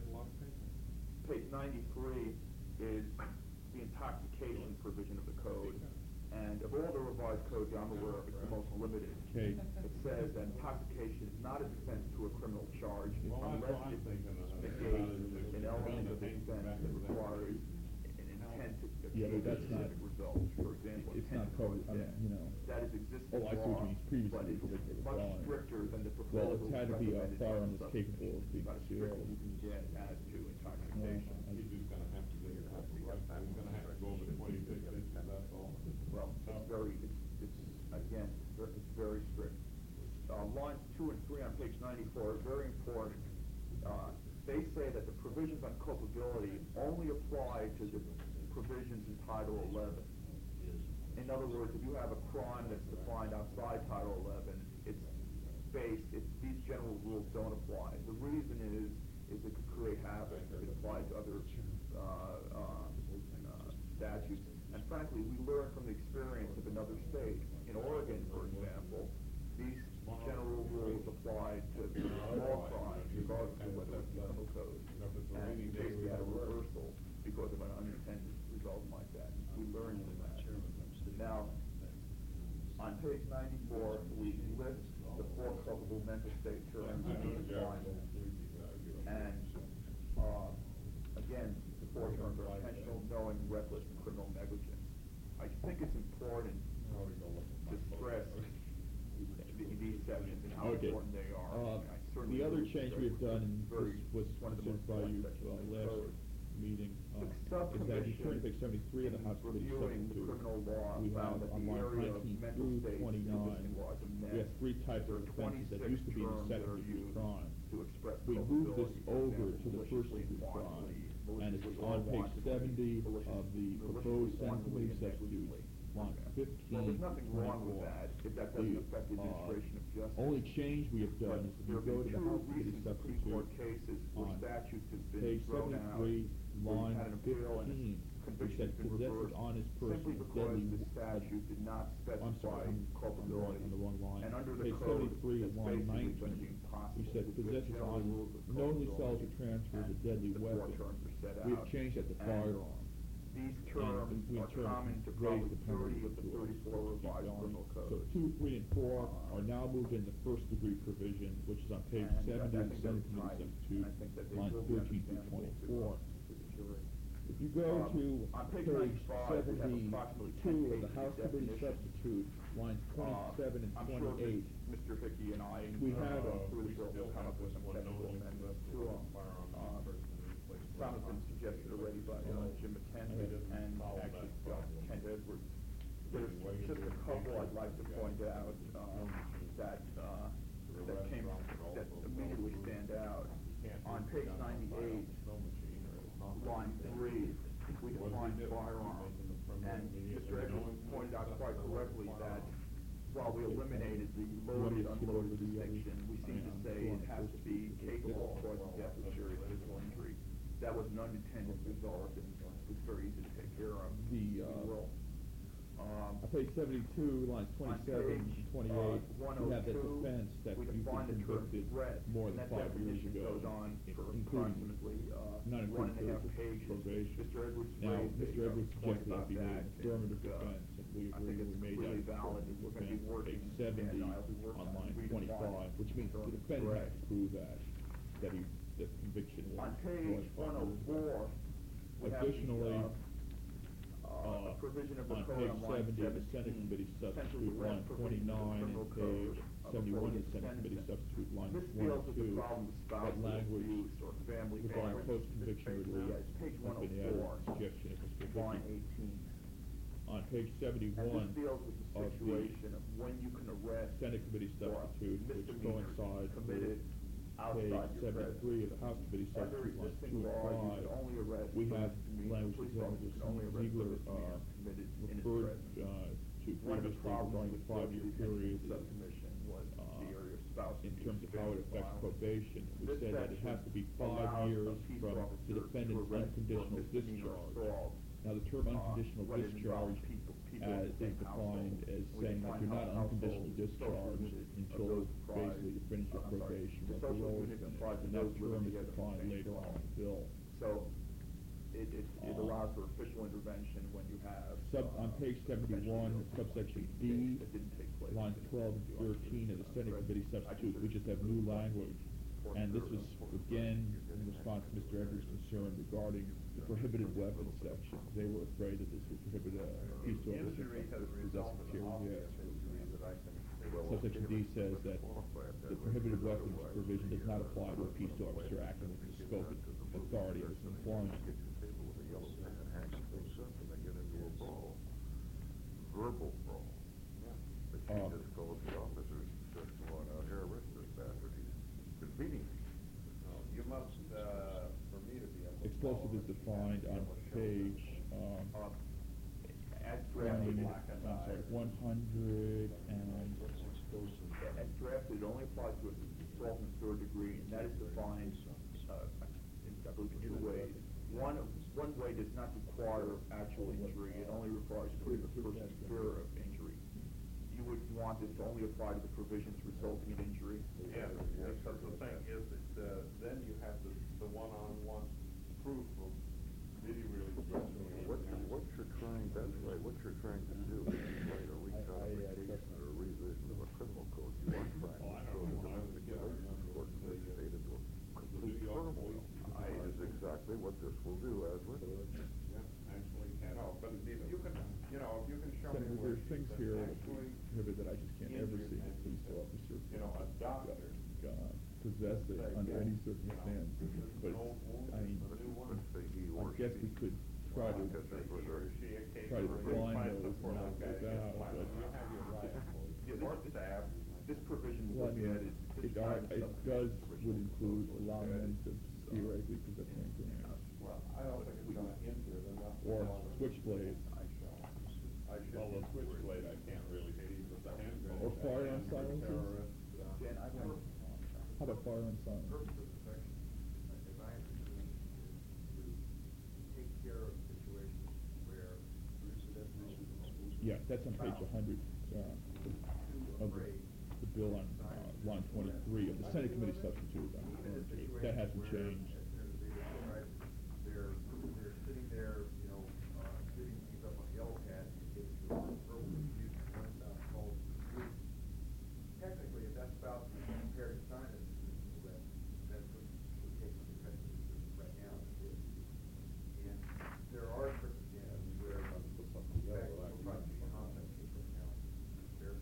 Page 93 is the intoxication provision of the code. And of all the revised codes I'm aware of, it's the most limited. Okay. It says that intoxication is not a defense to a criminal charge unless it negates an element of the offense that requires an intent to Yeah, achieve but that's a not- specific result. For example, It's intent not to covered, cause death. That is existing Oh, I see what law, you mean. Previously but it's prohibited with much felony. stricter than the Well, proposals it's had to be a recommended firearm by that's the capable of being About as strict as concealed. you can get as to intoxication. Well, it's again, it's very strict. Lines 2 and 3 on page 94 are very important. They say that the provisions on culpability only apply to the provisions in Title 11. In other words, if you have a crime that's defined outside Title 11, these general rules don't apply. The reason is it could create havoc if it applied to other statutes. And frankly, we learned from the experience of another state. In Oregon, for example, these general rules apply to small crimes, regardless of whether it's criminal code. And in case we had a reversal because of an unintended result like that, we learned from that. Now, on page 94, we list the 4 culpable mental state terms in the Bible. And, again, the 4 terms are intentional, knowing, reckless, and criminal negligence. I think it's important to stress these sections and how Okay. important they are. I certainly The other believe change they're we have done, and very- this was one of the considered most by you important sections of the last code. meeting, The is that if you turn to page 73 of the House Committee reviewing the substitute, criminal law we found have that on the lines area of 19 mental through states 29, existing laws are met. we have 3 types There of are offenses that 26 used to be in the terms second that are degree used crime. to express We moved this culpability. For over example, to the first maliciously, degree crime, wantonly, and it's maliciously, on page unwantedly, 70 of the maliciously, proposed sentence wantonly, committee and substitute, negligently. line Okay. 15, Well, there's nothing wrong with 24. that, if that doesn't affect the administration of justice. Only change we have done is if There you have go been to the 2 House Committee recent Supreme Court substitute cases where on statutes have been page thrown out, 73, where line you had an appeal and 15, which conviction said has been possesses reversed on his simply person because deadly the statute did not I'm specify sorry, I'm culpability. on the wrong line. And under the Page code, 73, it's line basically 19, going to be impossible. we said because possesses general on, rules of knowingly sells or culpability transfers a and deadly the 4 weapon. terms are set We have out. changed that to And firearm. These terms we are term- common to raised probably the penalty 30 of the to 34 revised going. criminal So codes. 2, 3, and 4 are now moved in the first degree provision, which is on page And 70 I of the think Senate that's Committee right. substitute, I think that they lines will be 13 through understandable to 24. the jury. If you go to On page page 95, we have approximately 10 72 of the pages House of Committee definitions. substitute, lines 27 and I'm sure 28, Mr. Hickey and I, We have through the bill, will come up with some technical amendments to them. Some have been suggested already by Jim McKenzie and actually Kent Edwards. There's just a couple I'd like to point out that immediately stand out. On page 98, line 3, be different firearm. making the perimeter And immediately Mr. Edwards knowing pointed out that quite that's correctly a that firearm. while we eliminated the loaded, unloaded distinction, we seem to say it has to be capable of causing death or serious physical injury. That was an unintended result, and it's very easy to take care of. The, if you will. On page 72, lines 27 and 28, you have that 102, defense that we you've define been the term convicted threat, more and than that 5 years definition ago, goes on for including approximately, not one and a half including pages. probation. Mr. Edwards Now, raised Mr. a Edwards point suggested that about be made that, an affirmative and, defense, and we I agree think we it's made completely that valid, and we're gonna be defense. working, Page 70 and I'll be working on line redefining 25, which means term the defendant has threat. to prove that the conviction was. On page was 104, we have Additionally, a provision of the on code page on line 70, the Senate 17, Committee substitute essentially the line rest provisions of the 29, criminal and code page of 71 of the prohibited Senate Committee sentencing. substitute lines This 1 deals and with the 2, problem of that spousal language abuse or family regarding violence. post-conviction Yeah, relief it's page has been added, 104, suggestion it was line prohibited. 18. On page And 71 this deals with the of situation of when you can arrest Senate Committee for substitute, which misdemeanors coincides committed with outside page your 73 of the House Committee Under substitute, lines existing 2 law, you and can only 5. arrest We for have misdemeanors. language Police that officers can only arrest for Ziegler misdemeanors committed in his referred presence. to One of the previously problems regarding with the 5-year period is, subcommission was the area of spouse in abuse, terms of how it family affects violence. probation. We This said that it has to be 5 section years allows a peace from officer the to defendant's arrest for unconditional misdemeanor discharge. assault, Now, the term unconditional when it involves discharge people in the is same defined household. as We saying that define you're not household unconditionally as social discharged unit of until those comprised- basically you finish your I'm sorry, probation the or social below unit finish. comprised of And that those living term is together in the defined same later on in dwelling. the bill. So it allows for official intervention when you have. On page 71, subsection D, That didn't take place. lines 12 and 13 of the Senate Committee substitute, we just have new language. And this was, again, in response to Mr. Edwards' concern regarding the prohibited weapons section. They were afraid that this would prohibit a peace officer Injury has from possessing resulted in tear obvious gas. injury that I can. Subsection D says that the prohibited weapons provision does not apply to a peace officer acting within the scope of authority of his employment. Get your table with a yellow pen and hang things up and they get into a brawl. Verbal brawl. But she just calls the officers, says, come on out here, arrest this bastard, he's been beating me. You must, for me to be able to. Explosive is defined on page, As I'm drafted, sorry, 100 and, as drafted, it only applies to assault in the third degree, and that is defined, I believe, in 2 ways. One way does not require actual injury, it only requires proving the person's fear of injury. You would want this to only apply to the provisions resulting in injury. Yeah, because the thing is that, then you have the one-on-one proof of, did he really threaten me? What you're trying, that's right, what you're trying to do is write a recodification or a revision of a criminal code. You are trying to show the domestic relations court in this state into a complete turmoil. Is exactly what this will do as written. Yeah, actually, no, but if you can, if you can show me Senator, where there's she's things been here actually prohibited that I just can't ever injured see a and police she's been, officer a doctor. possess it under any circumstance. But, I mean, Let's say he I or guess she. we could try to, Because that's what they're- She try to occasionally define fights those before and knock that those guy gets out, flattened. but. You have your right. Or stabbed. This provision Well, I will be mean, added. it does, would include allowing them to theoretically possess handguns. Well, I don't think it's gonna injure them. Or switchblades. Well, the switchblade I can't really see, but the handgun. Or firearm silencers? Terrorists, Dan, I've never. How about firearm silence? Purpose of the section, as I understand it, is to take care of situations where Yeah, that's on page 100, of the bill on, line 23 of the Senate Committee substitute. That hasn't changed. They're sitting there, shooting things up on a yellow pad, if you're verbal abuse, calls to the police. Technically, if that spouse is prepared to sign it, that's what would take the precedent right now. And there are circumstances where, in fact, we're trying to be a homicide case right now, where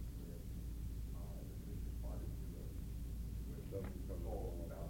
the police responded to a call about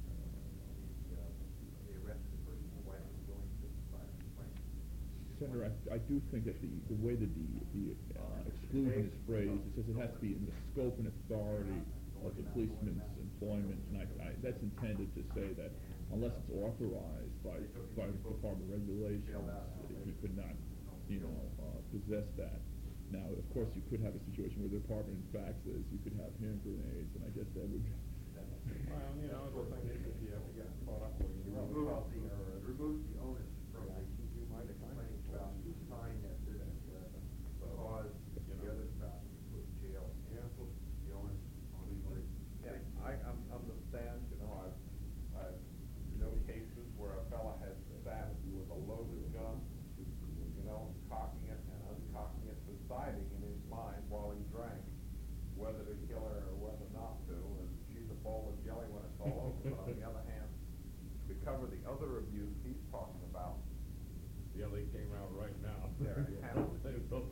they arrested the person, the wife was willing to sign a complaint. Senator, I do think that the way that the exclusion is phrased, it says it has to be in the scope and authority of the policeman's employment, and that's intended to say that unless it's authorized by department regulations, he could not, possess that. Now, of course, you could have a situation where the department in fact says you could have hand grenades, and I guess that would. Well, the thing is, if you ever get caught up where you run across the error, Remove the onus from the, you might complain about the sign that says, cause the other spouse to put in jail. Yeah. Put the onus on the other. yeah, I understand, I've known cases where a fella has sat with a loaded gun, cocking it and uncocking it, deciding in his mind while he drank whether to kill her or whether not to, and she's a bowl of jelly when it's all over. But on the other hand, to cover the other abuse he's talking about, the LA came out right now. There, it's not the, Such a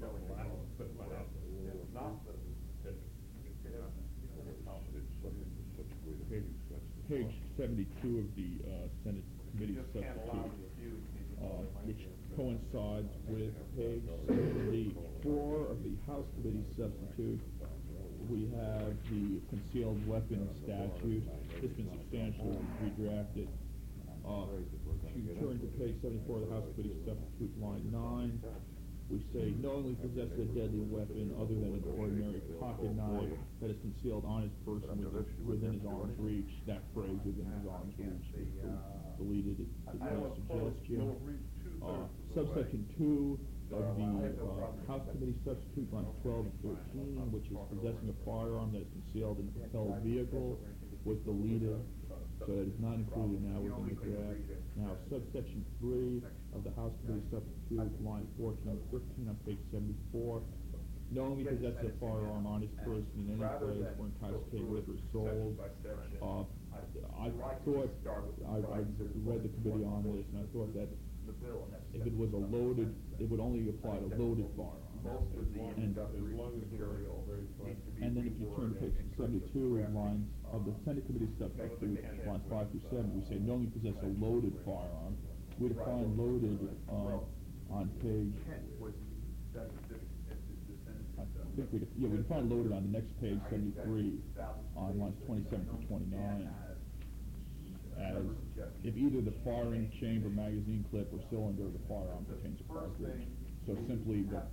way to Page, use such. page 72 of the Senate Committee you just can't allow Substitute, the abuse, even though they might which be a- coincides with page 74 of the House Committee Substitute. We have the concealed weapons statute. It's been substantially redrafted. If you turn to page 74 of the House Committee Substitute, line 9, we say knowingly possesses a deadly weapon other than an ordinary pocket knife that is concealed on his person within his arm's reach. That phrase, within his arm's reach, was deleted. It's no suggestion. Subsection 2 of the House Committee Substitute, lines 12 and 13, which is possessing a firearm that is concealed in a propelled vehicle, was deleted, so that is not included now within the draft. Now, subsection 3 of the House Committee Substitute, line 14 and 15 on page 74, knowingly possesses a firearm on his person in any place or intoxicating liquor sold. I thought, I read the committee on this, and I thought that if it was a loaded, it would only apply to loaded firearms. And then if you turn to page 72, lines of the Senate Committee Substitute, lines 5 through 7, we say knowingly possess a loaded firearm. We define loaded on page. I think we define loaded on the next page, 73, on lines 27 through 29, as if either the firing chamber, magazine clip, or cylinder of the firearm contains a cartridge. So simply that.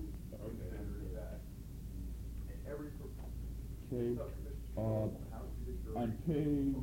Okay, on page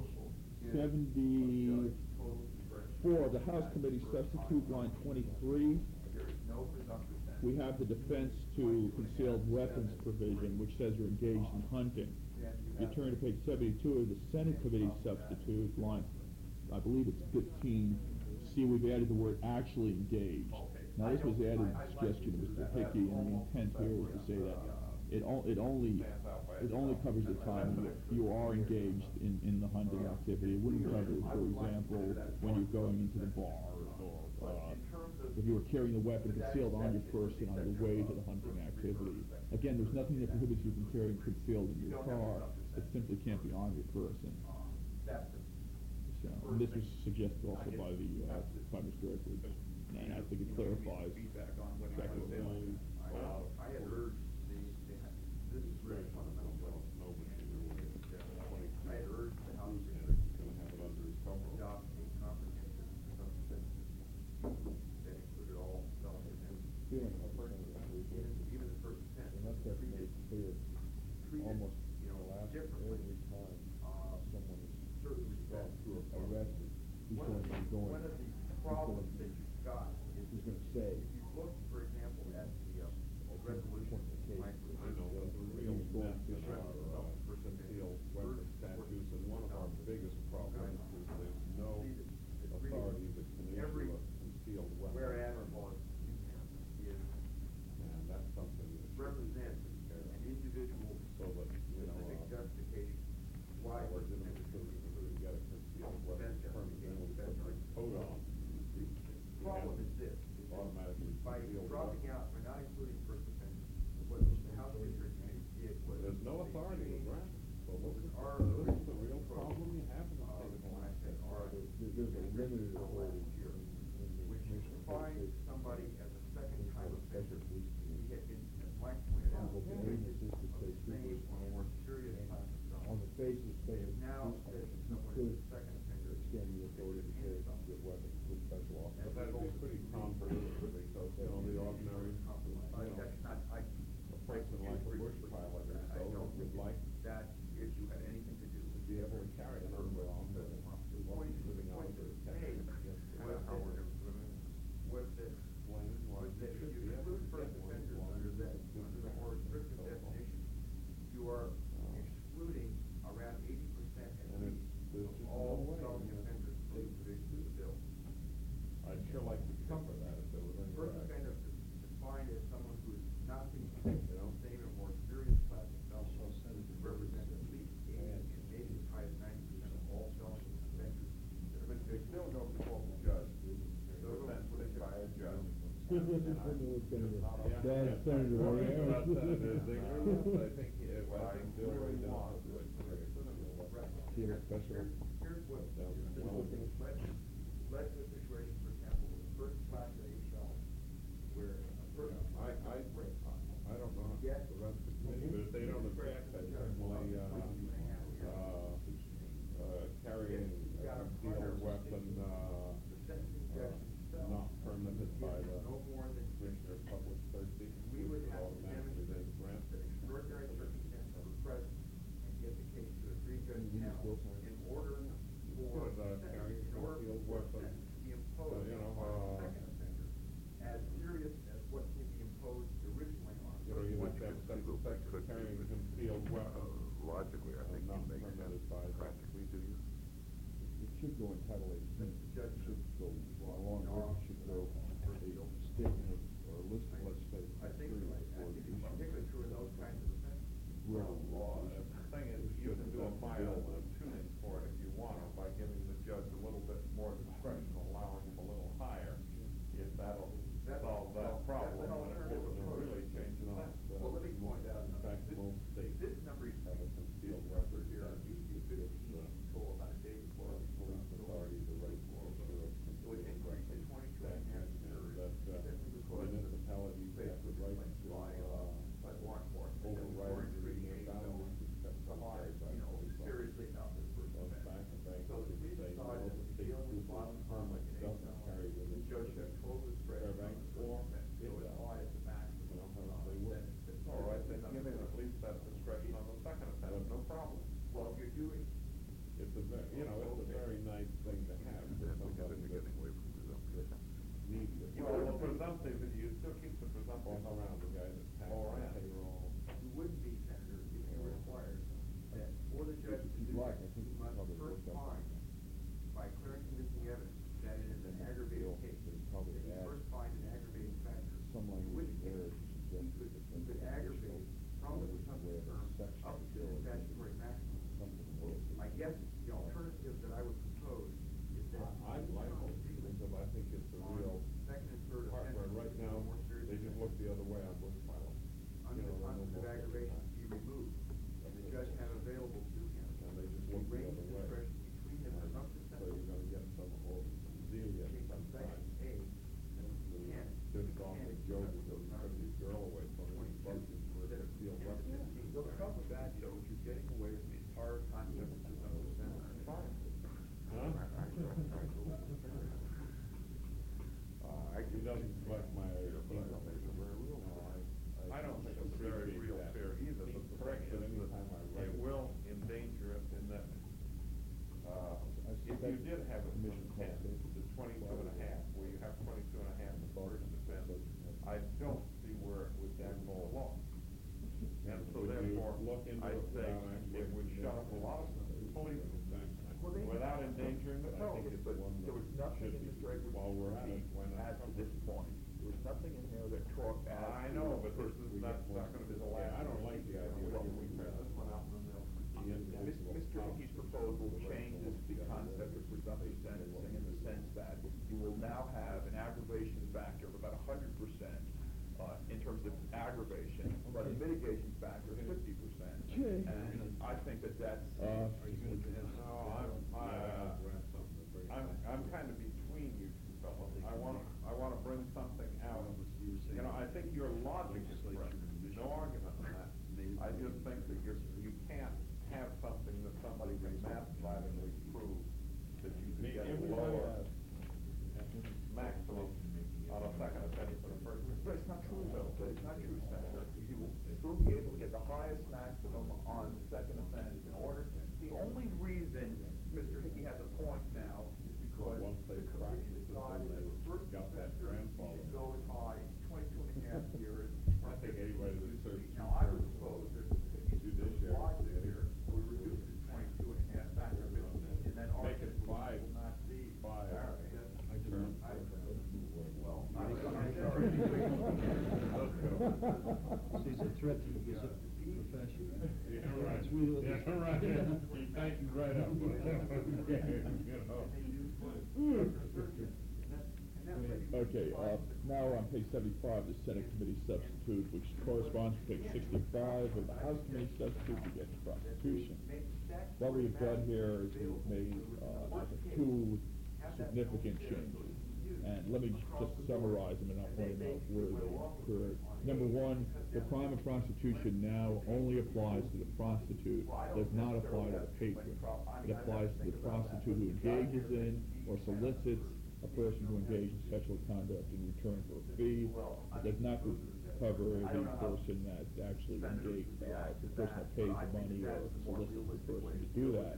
74, the House Committee Substitute, line 23, we have the defense to concealed weapons provision, which says you're engaged in hunting. You turn to page 72 of the Senate Committee Substitute, line, I believe it's 15, see we've added the word actually engaged. Now this was added at the suggestion of Mr. Hickey, and the intent here is to say that it only covers the time you are engaged in the hunting activity. It wouldn't cover, for example, when you're going into the bar, or if you were carrying the weapon concealed on your person on your way to the hunting activity. Again, there's nothing that prohibits you from carrying concealed in your car. It simply can't be on your person. So, and this was suggested also by Mr. Edwards, and I think it clarifies exactly what we're doing. I had urged this is very fundamental. I had urged the House to adopt a comprehensive substance that included all felonies and even the first offense. And that's got to be made clear, almost, differently. every time someone is Certain brought respects. to arrested, he's One going of to the go problems that you've got is he's going to say, if you look, for example, at the resolution, Mike, Concealed weapons statutes, and one of our biggest problems is there's no authority that can issue a concealed weapon whereas permit. is And that's something that should be represents taken care an of. individual So that, specific justification why a legitimate citizen can get a concealed weapons permit, then we put the code on That's Senator Worried about O'Hare. Senator Zinger, yes, I think, Bill really right want now. See a special. Here's what, down in Wellington. let's the situation, for example, with the first class A shelf, where a person. I don't know the rest of the committee, but if they don't object, I certainly, carrying a concealed weapon, not permitted by the Commissioner of Public Safety, We would have to automatically demonstrate they grant. that extraordinary circumstances were present and get the case to a three-judge panel in order for, Carrying in order concealed for weapon, sentence to be imposed you know, on the second offender, as serious as what can be imposed originally on. you know, you look at sex offender carrying a concealed weapon. Logically, I think not it makes permitted sense. by the Practically, do you? It should go in Title 18. The judge It should go, along with it should go a statement of, or a list of legislative I think, criteria I for think the it's particularly true in those kinds of offenses. Well, the thing is, you can do a mild tuning for it if you want, by giving the judge a little bit more discretion, allowing him a little higher, if that'll solve that problem, and it won't really change the sentence. Well, let me point out, In fact, this, most states this number is, have a this concealed number weapon here, statute used to be that gives 15 the until about a day before. police authority the right to issue a So it concealed increased to weapon 22 and a half statute, years, and that simply because municipalities have the right to, by law enforcement, that was override going to the create boundaries except for someone, by you know, police officers. seriously enough as first Goes offense. back and back So to if we say, decide well, that we're state dealing with trooper violent crime like an doesn't carry with the him judge has total discretion on the first offense, so it it's does. applied at the maximum. You know, how they work. All right, then give him at least that discretion on the second offense, no problem. Well, if you're doing, It's a very, you know, it's a very nice thing to have for somebody We're getting away from presumption. needy. Well, the presumptive, you still keep the presumptive around the guy that passed the payroll. you wouldn't be, Senator, if you required that for the judge to He's do right, this, I think he it's must probably first worked out. find, by clear and convincing evidence, that it is an aggravated case. There's probably That you add first find an aggravating factor. some In language which there case, to suggest he could aggravate from the presumptive term up to the statutory maximum. something more. I guess the alternative that I would propose is that. I like those things, but I think it's a real Second and third part where offenses, right now, more serious they just look the other way on bush violence. under You the know, concept of they're aggravation no to be removed, and the judge have available to him And they just a look the range other of way. discretion between the presumptive So you're gonna get some zelia case of sometimes. section A, and you can't. Just off the joke because he took his girl away from him, he bugged him for a concealed weapon. Well, the problem with that, Joe, is you're getting away from the entire concept of presumptive sentence. Huh? He doesn't like my opinion. I don't think it's very real fair either, but the correct that anytime I write. It will endanger us in that, if you did have it from 10 to 22 and a half, where you have 22 and a half in the first offense, I don't see where it would then go along. And so therefore, I'd say it would shut up a lot of police without endangering the public. But there was nothing in Mr. Edwards' While we're at it, why not as to cover this it? point. There was nothing in there that talked as. I know, but this is not gonna be the last. I don't like the idea that we print this one out and then they'll. Mr. Hickey's proposal changes the concept of presumptive sentencing in the sense that you will now have an aggravation factor of about 100%, in terms of aggravation, but a mitigation factor of 50%. Okay. And I think that that's. I'm kind of between you two fellows. I wanna bring something out. You know, I think your logic is correct. No argument on that. I just think that you can't have something that somebody can mathematically prove that you can get a lower maximum on a second offense than a first. But it's not true though, but it's not true, Senator. You will still be able to get the highest maximum on the second offense in order. The only reason Mr. Hickey has a point now is because Once they the practice committee it, decided then that the they first got that offender grandfather. should go as high as 22 and a half years. I think anybody that serves Now, I would propose that Mr. Hickey's judiciary logic did. here, we reduce it to 22 and a half back to 15, and then Make it arguably five. will not be. Five. Term. Well, I- He's a threat to his profession. Yeah, right. It's real. Yeah, right. He tightened right up. You know. And Okay, now we're on page 75, the Senate Committee substitute, which corresponds to page 65 of the House Committee substitute, we get the prostitution. What we've done here is we've made two significant changes. And let me just summarize them, and I'll point them out where they occurred. Number one, the crime of prostitution now only applies to the prostitute, does not apply to the patron. It applies to the prostitute who engages in or solicits a person who engages in sexual conduct in return for a fee. It does not cover the person that actually engages, the person that pays the money or solicits the person to do that.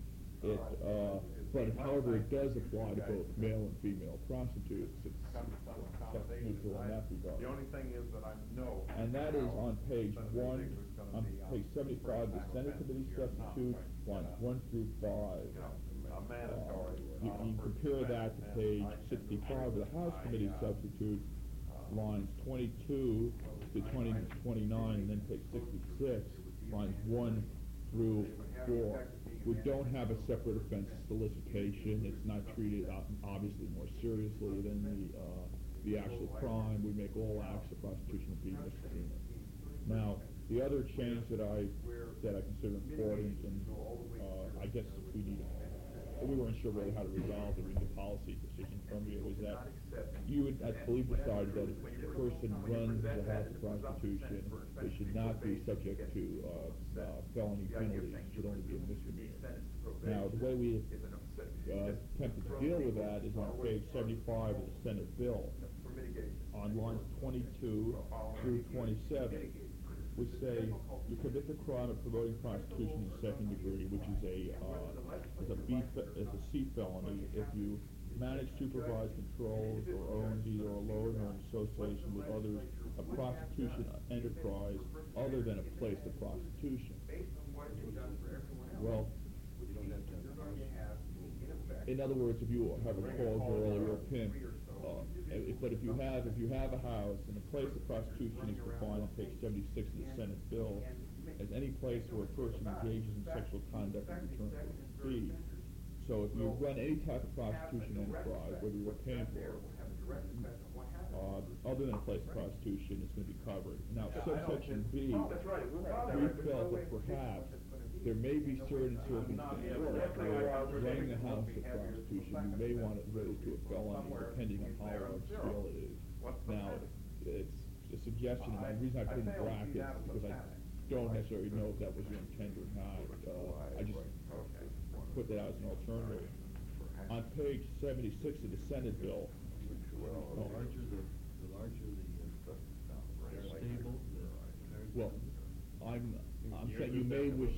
But however, it does apply to both male and female prostitutes. It's neutral in that regard. The only thing is that I know. And that is on page 75, the Senate Committee substitute, lines 1 through 5. You can compare that to page 65 of the House Committee substitute, lines 22 to 29, and then page 66, lines 1 through 4. We don't have a separate offense of solicitation. It's not treated obviously more seriously than the actual crime. We make all acts of prostitution be misdemeanor. Now, the other change that I consider important, and I guess we weren't sure really how to resolve it in the policy decision from you, was that you would, I believe, decided that if a person runs a house of prostitution, they should not be subject to felony penalties. It should only be a misdemeanor. Now, the way we attempted to deal with that is on page 75 of the Senate bill, on lines 22 through 27. We say you commit the crime of promoting prostitution in the second degree, which is a C felony, if you manage, supervise, control, or owns either alone or in association with others a prostitution enterprise other than a place of prostitution. Well, in other words, if you have a call girl or a pimp, but if you have a house and a place of prostitution is defined on page 76 of the Senate bill as any place where a person engages in sexual conduct in return for a fee. So if you run any type of prostitution enterprise, whether you're paying for it, other than a place of prostitution, it's going to be covered. Now, subsection B, we felt that perhaps there may be certain circumstances where running a house of prostitution, you may want it raised to a felony, depending on how large scale it is. Now, it's a suggestion, and the reason I put in brackets is because I don't necessarily know if that was your intent or not. I just put that out as an alternative. On page 76 of the Senate bill, The larger the stable, well, I'm saying you may wish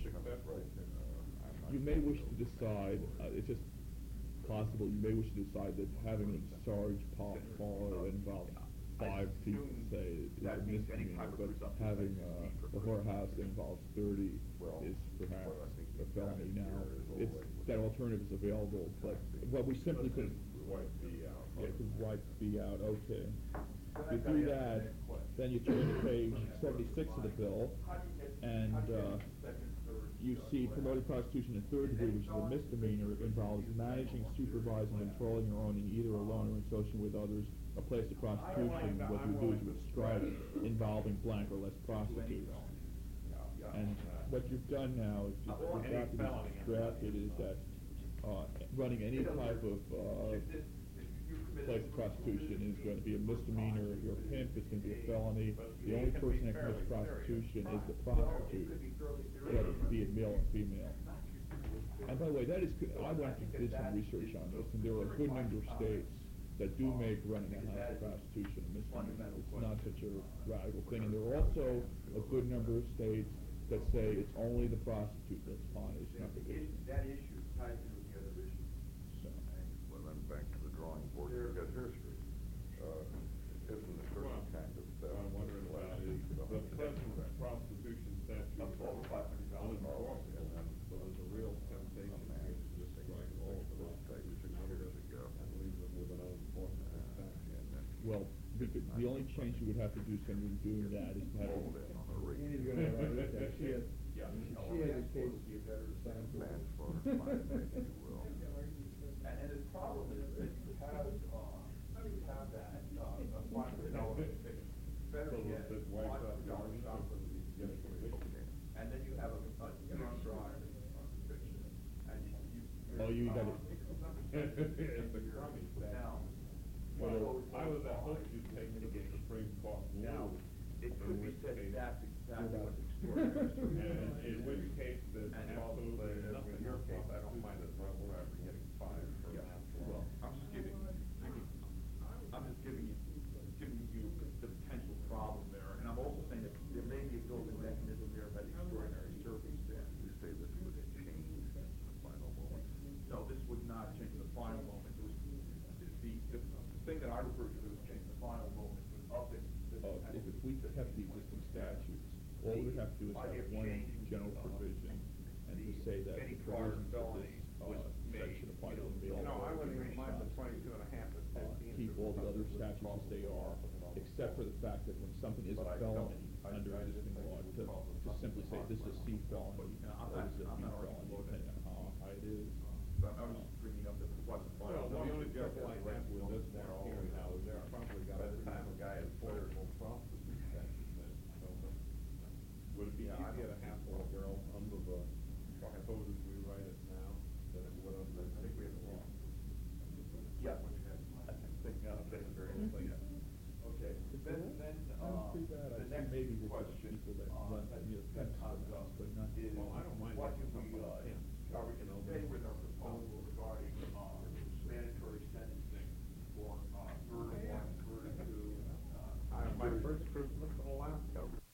to decide, it's just possible, you may wish to decide that having a Sarge parlor that involves 5 people, say, is a misdemeanor, but having a whorehouse that involves 30 is perhaps a felony. Now, that alternative is available, but what we simply could wipe B out, okay. If you do that, then you turn to page 76 of the bill, and you see promoting prostitution in third degree, which is a misdemeanor. It involves managing, supervising, controlling, or owning either alone or in association with others a place of prostitution. What you do is you would strike involving blank or less prostitutes. And what you've done now is just drafted is that running any type of place of prostitution is going to be a misdemeanor. If you're a pimp, it's going to be a felony. The only person that commits prostitution is the prostitute, whether it be male or female. And by the way, that is good. I went and did some research on this, and there are a good number of states that do make running a house of prostitution a misdemeanor. It's not such a radical thing. And there are also a good number of states that say it's only the prostitute that's punished, not the victim. That issue ties in with the other issue. So. Well, then back to the drawing board, you've got history. Isn't a certain kind of theft? I'm wondering about is the present prostitution statute only enforceable, so there's a real temptation to just strike all of those statutes and leave them with an unenforceable statute. Well, the only change you would have to do, Senator, in doing that is to have Annie's gonna write that. She has a case. Man's for mine, if you will. And the problem is that you have It's a crummy statute. Now, Well, I was at hope you'd take it to the Supreme Court now, rule. it in could be which said case- that's exactly what's extraordinary. And in which case, there's And absolutely in nothing. your case, I don't mind a truck driver getting fired for Yeah, that. well, I'm just giving you the potential problem there, and I'm also saying that there may be a built-in mechanism there by the extraordinary circumstance. You say this would change the final moment. No, this would not change the final moment. It was, the thing that I referred to as change the final moment was up in this. If we kept the existing statutes, all we would have to do is have one general provision and to say that the Any prior provisions of felony this, was made, section apply to the bail. No, I wouldn't even mind the 22 and a half to 15. Keep all the other statutes as they are, except for the fact that when something is a felony under existing law, to simply say this is C felony, I'm or not- this is a I'm B not felony, arguing about depending on how high it is. But I was just bringing up that it wasn't final. Well, the only trouble I have with this one here now is there probably got. By the time a guy is fired, will prosecute that. So, would it be Yeah, I easier to don't- hassle a girl under the, suppose if we write it now, than it would under, I think we have the law. Yeah. I think, that's very clean. Okay, then, That's pretty bad. the I see next maybe there's just question, people that run, that fence comes for up us, but not. is, Well, I don't mind what do having we, somebody in. are we gonna stay with our proposal regarding, mandatory sentencing for, murder one, murder two, My first Christmas in Alaska.